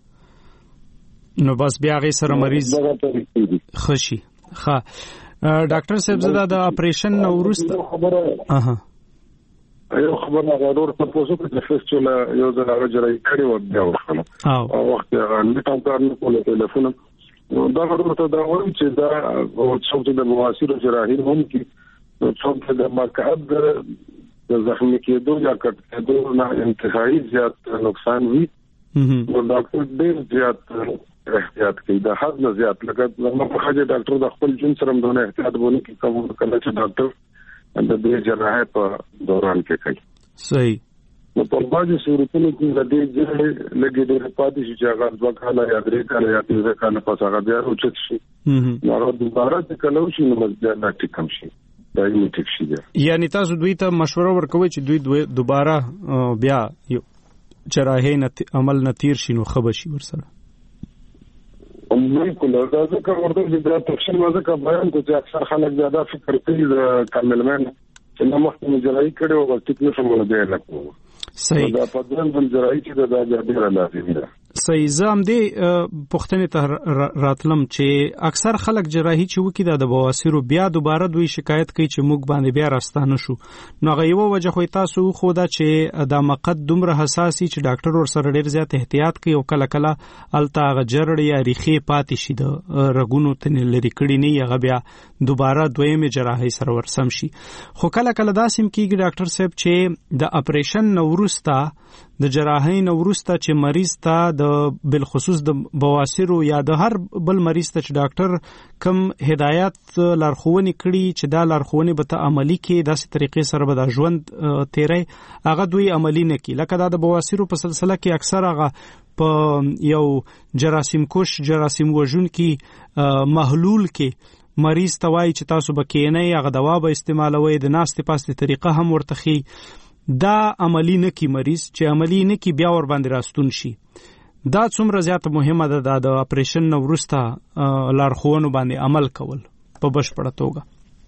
نو بس بیا غي سره مریض خوشي. ها ډاکټر صاحب زدا د اپریشن نو ورسته خبره اها یو خبره غوړ په پوسو کې فیسټولا یو ځل راځي کړي و بیا ورخنه او وخت هغه نټم کار نه کوله ټلیفون نو دا ورته ته دا وایي چې دا او څوک د مواسیر جراحي هم کې څوک د مقعد د زخمی کېدو یا کټ کېدو نه انتهایی زیات نقصان وي نو ډاکټر ډېر زیات احتیاط کوي دا حد نه زیات لکه زموږ په خاطر ډاکټر د خپل جون سره دونه احتیاط ونه کوي کوم کله چې ډاکټر د دې جراحت په دوران کې کوي. صحیح. نو په باندې صورتونو کې د دې ځای لګي د پاتې شي چې هغه دوه کاله یا درې کاله یا پنځه کاله پس هغه بیا اوچت شي نو هغه دوباره چې کله شي نو بیا نه ټیکم شي دا یې ټیک شي. یعنی تاسو دوی ته مشوره ورکوي چې دوی دوباره بیا جراحي عمل نتیر شي نو خبر شي ورسره. بالکل دا ځکه ورته چې دا تفصیل وځه بیان کوي چې اکثر خلک زیاده فکر کوي د کاملمن چې نو مخکې جراحي کړي او ټیک نه سمول دی لکه. صحیح. دا په دغه بل جراحي چې دا د ډیر لازمي ده. صحیح. زم دې پښتنې ته راتلم چې اکثر خلک جراحي چې وکي دا د بواسیر بیا دوباره دوی شکایت کوي چې موږ باندې بیا راستانه شو نو هغه یو وجه خو تاسو خو دا چې دا مقد دومره حساسي چې ډاکټر ور سره ډیر زیات احتیاط کوي او کله کله الته هغه جرړ یا ریخي پاتې شي د رګونو ته لري کړي نه هغه بیا دوباره دویمه جراحي سره ورسم شي خو کله کله داسیم کیږي ډاکټر صاحب چې د اپریشن نورستا د جراحي نورستا چې مریض ته د بالخصوص د بواسیر یا د هر بل مریض ته چې ډاکټر کم هدایت لارښوونې کړي چې دا لارښوونې به ته عملی کې داسې طریقې سره به د ژوند تیری هغه دوی عملی نه کړي لکه دا د بواسیر په سلسله کې اکثر هغه په یو جراثیم کش جراثیم وژون کې محلول کې مریض ته وایي چې تاسو به کینئ هغه دوا به استعمالوي د ناستې پاستې طریقه هم ورته خي دا عملی نه کی مریض چې عملی نه کی بیا ور باندې راستون شي دا څومره زیات مهمه ده د اپریشن نو ورسته لارښوونو باندې عمل کول په بشپړه توګه.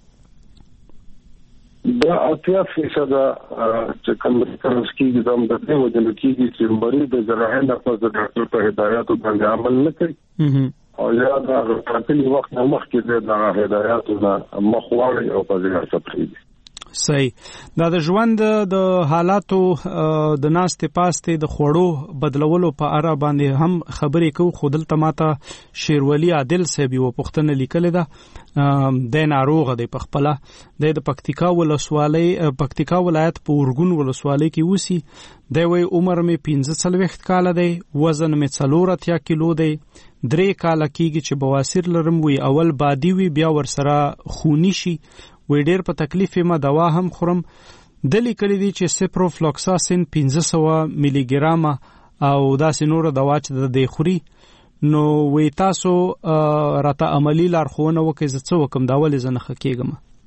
دا اتیا فیصد چې کوم څه کیږي دا د دې وجه کیږي چې مریض د جراحي لپاره د ډاکټر په هدایت باندې عمل نه کوي او یا دا ټاکلي وخت نه مخکې د هدایت نه مخواړي او په ځای سپریږي. صحیح. دا د ژوند د حالاتو د ناستې پاستې د خوړو بدلولو په اړه باندې هم خبرې کوو خو دلته ماته شیرولی عادل صاحب یو پښتنه لیکلې ده د ناروغه دی په خپله د پکتیکا ولسوالۍ پکتیکا ولایت په اورګون ولسوالۍ کې اوسي دی وی عمر مې پنځه څلوېښت کاله دی وزن مې څلور اتیا کیلو دی درې کاله کېږي چې بواسیر لرم وی اول بادي وي بیا ورسره خوني شي وی ډیر په تکلیف ما دوا هم خورم د لیکلي دي چې سپروفلوکساسین پنځه سوه ملي ګرام او داسې نور دوا چې د دې خوري نو وی تاسو راته عملی لارښوونه وکړئ زه څه وکم دا ولې زه نښه کېږم.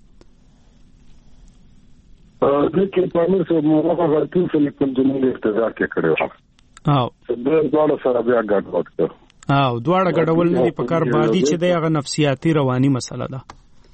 د کې په امر سره موږ هغه ټول څه کوم جنونو اقتضا کې کړو او د ډول سره بیا ګډوډ کړو او دواړه ګډول نه دي په کار باندې چې د هغه نفسیاتي رواني مسله ده.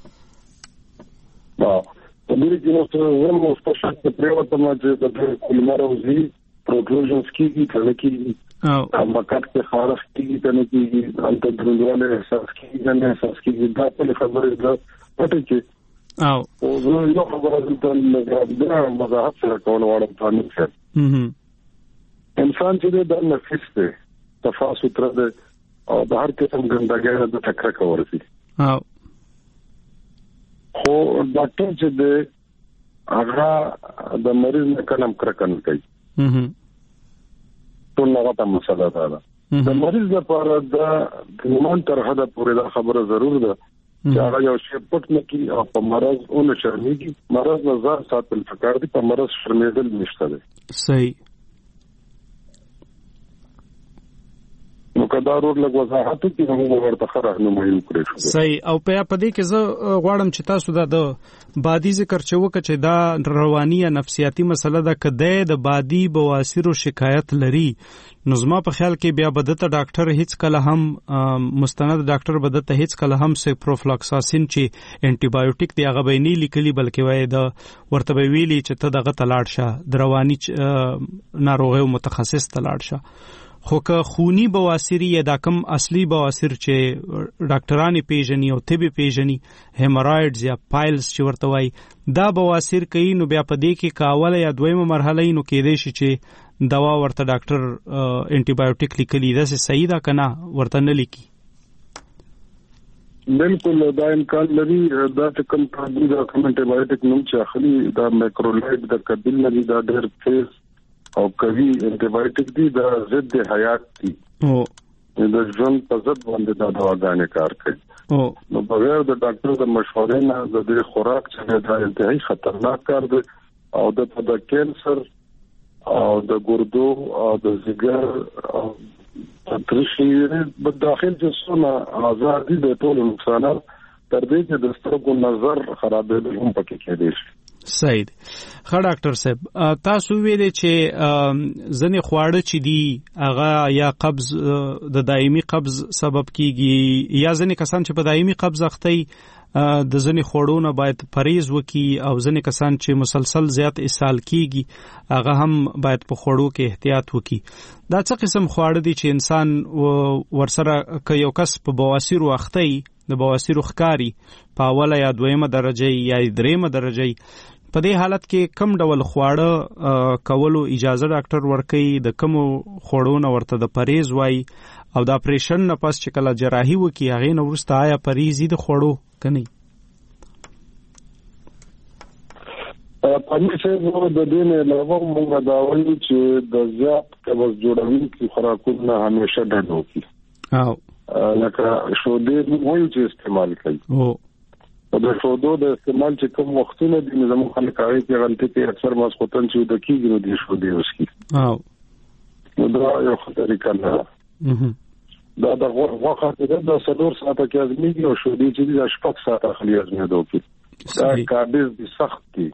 دا په دې کې نو څه ورمو سپیشل پریوت ما چې د کولماروزي پروکلوژنز کیږي کله کیږي او مکات کې خارج کیږي کنه کیږي انت دروازه احساس کیږي نه احساس کیږي دا په خبره ده پټه کې او زه یو خبره ده دا مزاحت سره کول وړم تاسو ته انسان چې د نفس ته تفاصیل تر او د هر قسم ګندګۍ د ټکر کورسي او خو ډاکټر چې د هغه د مریض نه کلم کرکن کوي هم ټول هغه ته مسله ده د مریض لپاره د ایمان تر حده پورې دا خبره ضرور ده چې هغه یو شی پټ نه کړي او په مرض اون شرمېږي مرض نه ځان ساتل پکار دي په مرض شرمېدل نشته ده صحیح نو کدا ورور لږ وضاحت کې موږ ورته خره نو مې وکړو صحیح او په پدې کې زه غواړم چې تاسو دا د بادي ذکر چوکه چې دا رواني یا نفسیاتي مسله ده کده د بادي بواسیر شکایت لري نو زما په خیال کې بیا بدته ډاکټر هیڅ کله هم مستند ډاکټر بدته هیڅ کله هم سپروفلاکساسین چې انټي بایوټیک دی هغه به نه لیکلي بلکې وای د ورته ویلي چې ته دغه تلاړ شه د رواني ناروغي متخصص تلاړ شه خو که خونی بواسیر یا دا کم اصلي بواسیر چې ډاکټرانی پیژني او طبي پیژني هیمورایډز یا پایلز چې ورته وای دا بواسیر کوي نو بیا په دې کې کاوله یا دویمه مرحله نو کېدې شي چې دوا ورته ډاکټر انټي بایوټیک لیکلی دا صحیح ده کنه ورته نه لیکي بالکل دا امکان لري دا کوم کاربن دا کوم انټي بایوټیک نوم چې اخلي دا مایکرولایډ د کبل لري دا ډېر تیز او کوي انټي بایوټیک دی دا ضد حیات دی او د ژوند په ضد باندې دا دواګانې کار کوي او نو بغیر د ډاکټر د مشورې نه د دې خوراک چې دا انتهایی خطرناک کار دی او د د کینسر او د ګردو او د ځګر او ترشیره په داخل جسمه آزادي د ټول نقصانات تر دې چې د سترګو نظر خرابېدل هم پکې کېدای شي صحیح ښه ډاکټر صاحب تاسو ویلې چې ځنې خواړه چې دي هغه یا قبض د دایمي قبض سبب کیږي یا ځنې کسان چې په دایمي قبض اخته د ځنې خوړو نه باید پرهیز وکړي او ځنې کسان چې مسلسل زیات اسهال کیږي هغه هم باید په خوړو کې احتیاط وکړي دا څه قسم خواړه دي چې انسان ورسره که یو کس په بواسیر اخته د بواسیر ښکاری په اوله یا دویمه درجه یا دریمه درجه په دې حالت کې کم ډول خواړه کولو اجازه ډاکټر ورکوي د کوم خوړو نه ورته د پرهیز وای او د اپریشن نه پس چې کله جراحي وکړي هغه نه وروسته آیا پرهیزي د خوړو کني پنځه څه د دې نه علاوه موږ دا وایو چې د زیات قبض جوړونکي خوراکونه همیشه ډډ وکړي او لکه شودې وایو چې استعمال کوي او د شودو د استعمال چې کوم وختونه دي زموږ خلک هغه کې غلطي کوي اکثر ماسختن چې د کیږي نو دي شودې وسکي او نو دا یو خطرې کنه دا د غوښه د څلور ساعته کې ازمېږي او شودې چې د شپږ ساعته خلی ازمېدو کې دا کارډیز دي سخت دي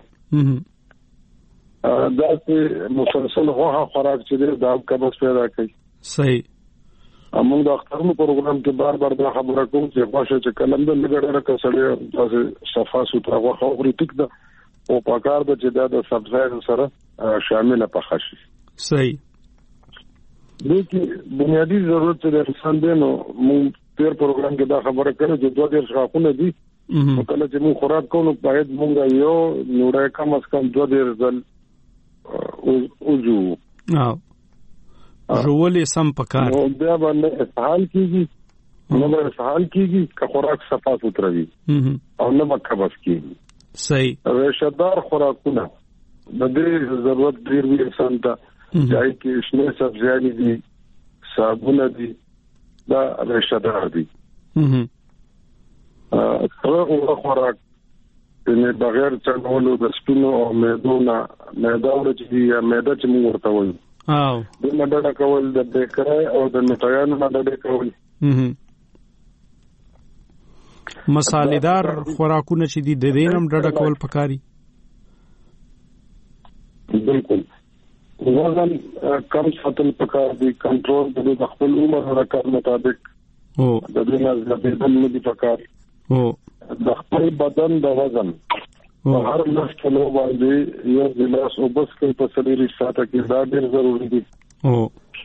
دا چې مسلسل غوښه خوراک چې دا قبض پیدا کوي صحیح موږ د اخترونو پروګرام کې بار بار دا خبره کوم چې غوښه چې کلم د لګړه کسړې تاسو صفا سوتره غوښه اوري ټیک ده او پکار د چې دا د سبزیو سره شامل پخه شي صحیح دې کې بنیادی ضرورت د انسان دی نو موږ تیر پروګرام کې دا خبره کړو چې دوه ډیر ښاخونه دي کله چې موږ خوراک کوو باید موږ یو نورای کم از کم دوه ډیر ځل اوجو او ژولې سم پکار نو بیا باندې اسهال کیږي نو به اسهال کیږي که خوراک صفا سوتره وي او نه مکبس کیږي صحیح رشدار خوراکونه د دې ضرورت ډیر وي انسان ته ځای کې شنه سبزیانې دي صابونه دي دا رشدار دي هغه خوراک نه بغیر چنولو د سپینو او مېدو نه مېدا ورچې یا مېدا چې موږ ورته وایو او د مډړه کول د بیکرای او د میټایانو مډړه کول مصالحدار خوراکونه چې دي د دینم ډډه کول پکاري بالکل وزن کم ساتل پکار دي کنټرول د خپل عمر حرکت مطابق او د دې نه زیاتېدل نه دي پکار او د خپل بدن د وزن هر لس کیلو باندې یو ګلاس اوبس کې په سړي ساته کې دا ډېر ضروري دي او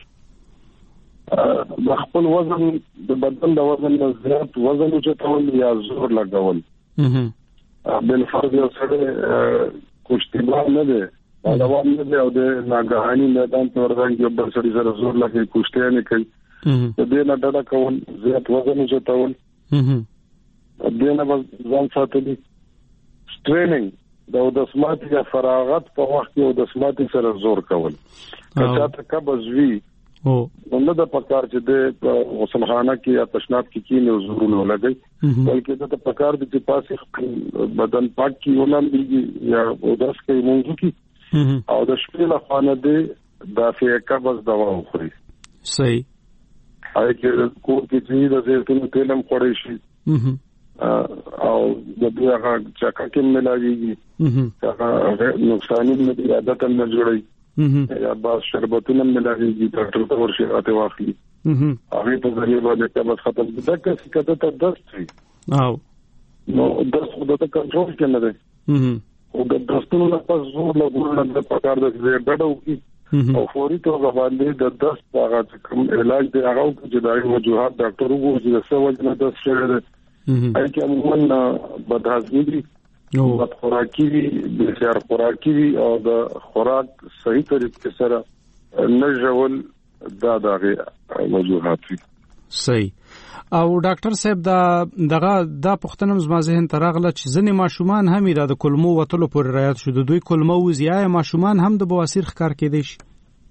د خپل وزن د بدن د وزن نه زیات وزن اوچتول یا زور لګول بل فرض یو سره کوشتیبان نه دی دا وانه دی او د ناګهاني میدان ته ورغلی یو بل سړي سره زور لګي کوشتي نه کوي د دې نه ډډه کول، زیات وزن اوچتول، د دې نه ځان ساتلی، سټریننګ د اودسمات یا فراغت په وخت کې اودسمات سره زور کول. که چاته قبض وي او نو د پکار چې د غسلخانه کې یا تشناب کې کینې او زورونه لګي، بلکې د پکار د چې پاسې بدن پاک کی ولنګي یا اودس کې مونږ کی او د شپې له خانه د دافع قبض دوا وخوري. صحیح. هغه کې کور کې چې د زیتون تیل هم خوري شي او د دې هغه چاکه کې ملاويږي، هغه نقصان نه عادت نه جوړي یا باز شربتونه ملاويږي، ډاکټر ته ورشي راته واخلي هغه په ذریعہ باندې قبض ختم ده. که څه کته ته دست وي او نو دست خو د کنټرول کې نه ده او د دستونو نه پس زور له ګورنه د پکار د ډډو کې او فوري توګه باندې د دست هغه کوم علاج دی هغه چې دایي وجوهات ډاکټر وګوري چې څه وجه نه دست شوی دی. اې کې عموما بدهضمي دي، بد خوراکي وي، بسیار خوراکي وي او د خوراک صحیح طریقې سره نه ژول دا دغه وجوهات وي. صحیح. او ډاکټر صاحب دا دغه د پښتنم زما ذهن ته راغله چې ځنې ماشومان هم د کلمو وتلو پورې رعایت شو، د دوی کلمو وزیای ماشومان هم د بواسیر ښکار کېدی شي.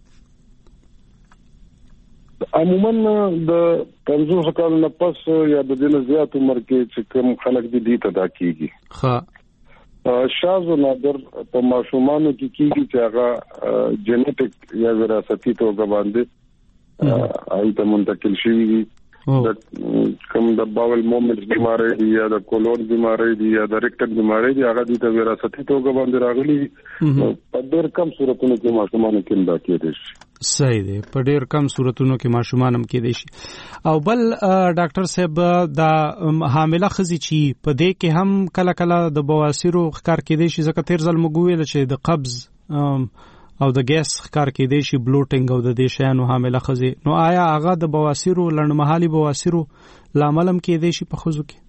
عموما د پنځوس کال نه پس یا د دې نه زیات عمر کې چې کوم خلک دي دي تدا کیږي. ها شاذ و نادر په ماشومانو کې کیږي چې هغه جنیټک یا وراثتي توګه باندې ایته منتقل شي. کوم د باول مومنټ بیماری دی یا د کولون بیماری دی یا د ریکټر بیماری دی هغه د وراثتي توګه باندې راغلي، په ډېر کم صورتونو کې ماشومان کې دا کېدای شي. صحیح دی، په ډېر کم صورتونو کې ماشومان هم کېدای شي. او بل ډاکټر صاحب دا حامله ښځې چې په دې کې هم کله کله د بواسیرو ښکار کېدای شي، ځکه تیر ځل موږ ویل چې د قبض او د ګیس ښکار کېدای شي، بلوټینګ او د دې شیانو حامله ښځې، نو آیا هغه د بواسیرو لنډمهالي بواسیرو لامل هم کېدای شي په ښځو کې؟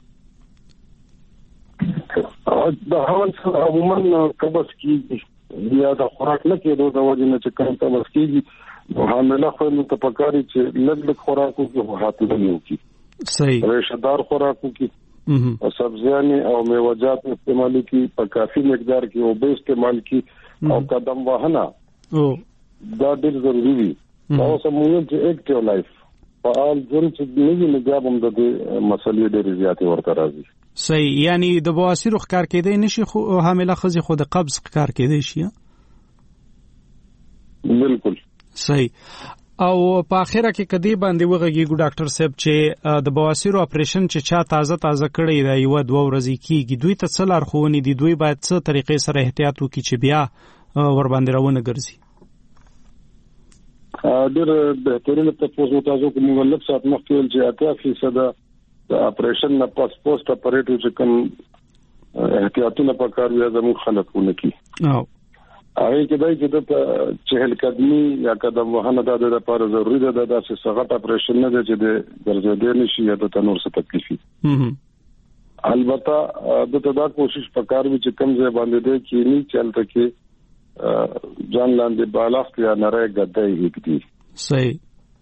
د حمل سره عموما قبض کېږي یا د خوراک نه کېدو د وجې نه چې کوم قبض کېږي، نو حامله ښځو ته پکار چې لږ لږ خوراک وکړي، حاطلنې وکړي، صحیح ریشه دار خوراک وکړي او سبزیانې او میوجات استعمال کړي، په کافي مقدار کې اوبه استعمال کړي او قدم وهنه دا ډېر ضروري وي. دا سمون چې اکټیو لایف فعال ژوند چې نوی نظام هم د دې مسلې ډېرې زیاتې ورته راځي. صحیح. یعنی د بواسیرو ښکار کېدای نشي، خو حامله ښځې خو د قبض ښکار کېدای شي. بالکل صحیح. او په اخره کې کدی باندې وغږیږو ډاکټر صاحب چې د بواسیرو اپریشن چې چا تازه تازه کړی دی یو دوه ورځې کېږي، دوی ته څه لارښوونې دي؟ دوی باید څه طریقې سره احتیاط وکړي چې بیا ور باندې راونه ګرځي؟ ډېر بهترینه تاسو تاسو کوم ولک سات مخکې چې اتیا فیصد د اپریشن نه پس پوسټ اپریټیو چې کوم احتیاطونه پکار وي زموږ خلکونه کی او هغه کې دای چې د چهل قدمي یا قدم وهنه د لپاره ضروری ده، د داسې سغټ اپریشن نه ده چې د ګرځېدل نشي یا د تنور څخه تکلیف وي. البته د تدا کوشش پکار وي چې کم ځای باندې ده کې نه چلته کې ځان لاندې بالښت یا نری ګدای هیڅ. صحیح.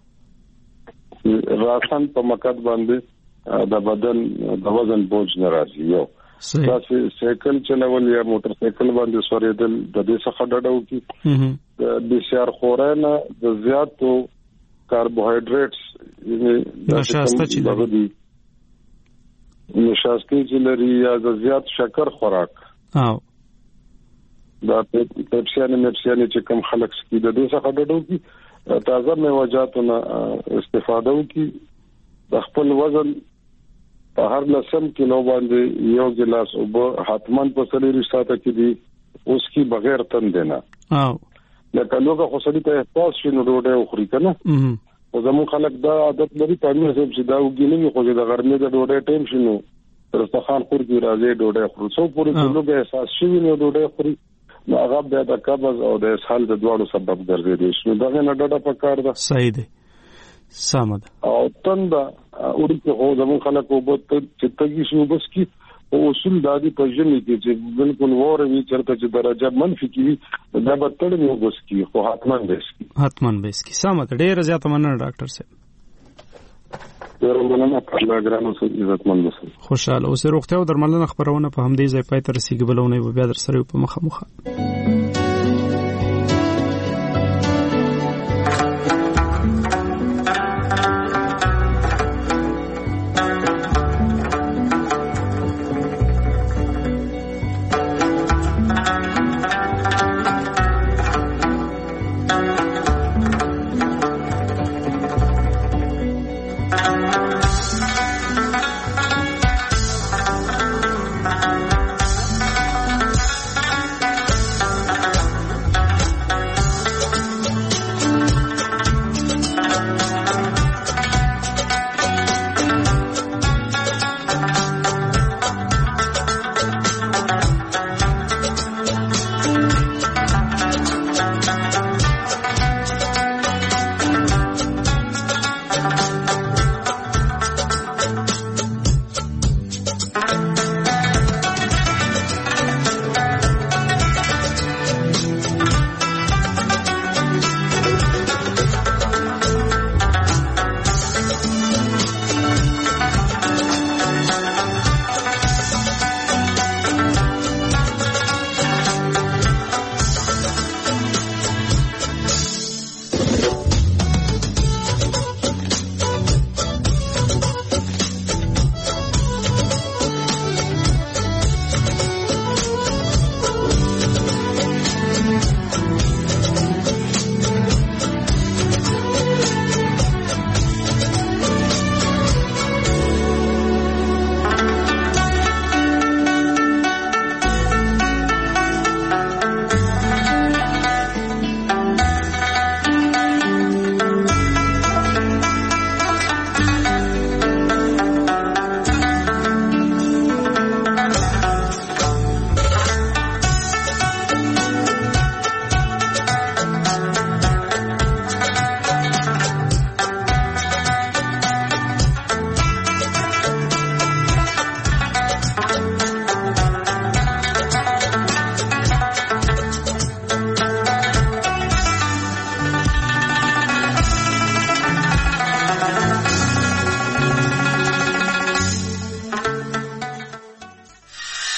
راسن په مقد باندې د بدن د وزن بوج نه راځي. یو تاسو سایکل چلول یا موټر سایکل باندې سورېدل د دې څخه ډډه وکړي. د بسیار خورانه د زیاتو کاربوهایډریټس یعنی نشاسته چې لري نشاسته چې لري یا د زیات شکر خوراک او دا پېپسیانه مېپسیانه چې کوم خلک سکی د دې څخه ډډه وکړي، تازه میوجاتونه استفاده وکړي، د خپل وزن په هر لسم کیلو باندې یو ګلاس اوبه حتمان په سلیری ساته کې دي اوس کی بغیر تم دینا. او لکه لوګه خو سړی ته احساس شنو ډوډۍ خوري کنه، او زمو خلک دا عادت لري په موږ چې دا وګینې خو د غرمې د ډوډۍ ټیم شنو رستخان خور کی راځي ډوډۍ خوري، څو پورې لوګه احساس شي نو ډوډۍ خوري، نو هغه بیا د قبض او د اسهال د دواړو سبب ګرځي. شنو دا نه ډډه پکار ده. صحیح دی. سمد. او تند اوري کې هو زمون خلک وبته چې تګي شو بس کی او اصول دادی په ژمي کې چې بالکل وره وی چرته چې درجه منفي کې دا به تړ نو بس کی خو حتمان بس کی حتمان بس کی. سمد. ډېر زیات مننه ډاکټر صاحب. ډېر مننه الله ګران اوسئ عزتمند اوسئ خوشاله اوسئ روغتیا او درملنه خبرونه په همدې ځای پای ته رسیدي بلونه به بیا در سره په مخه مخه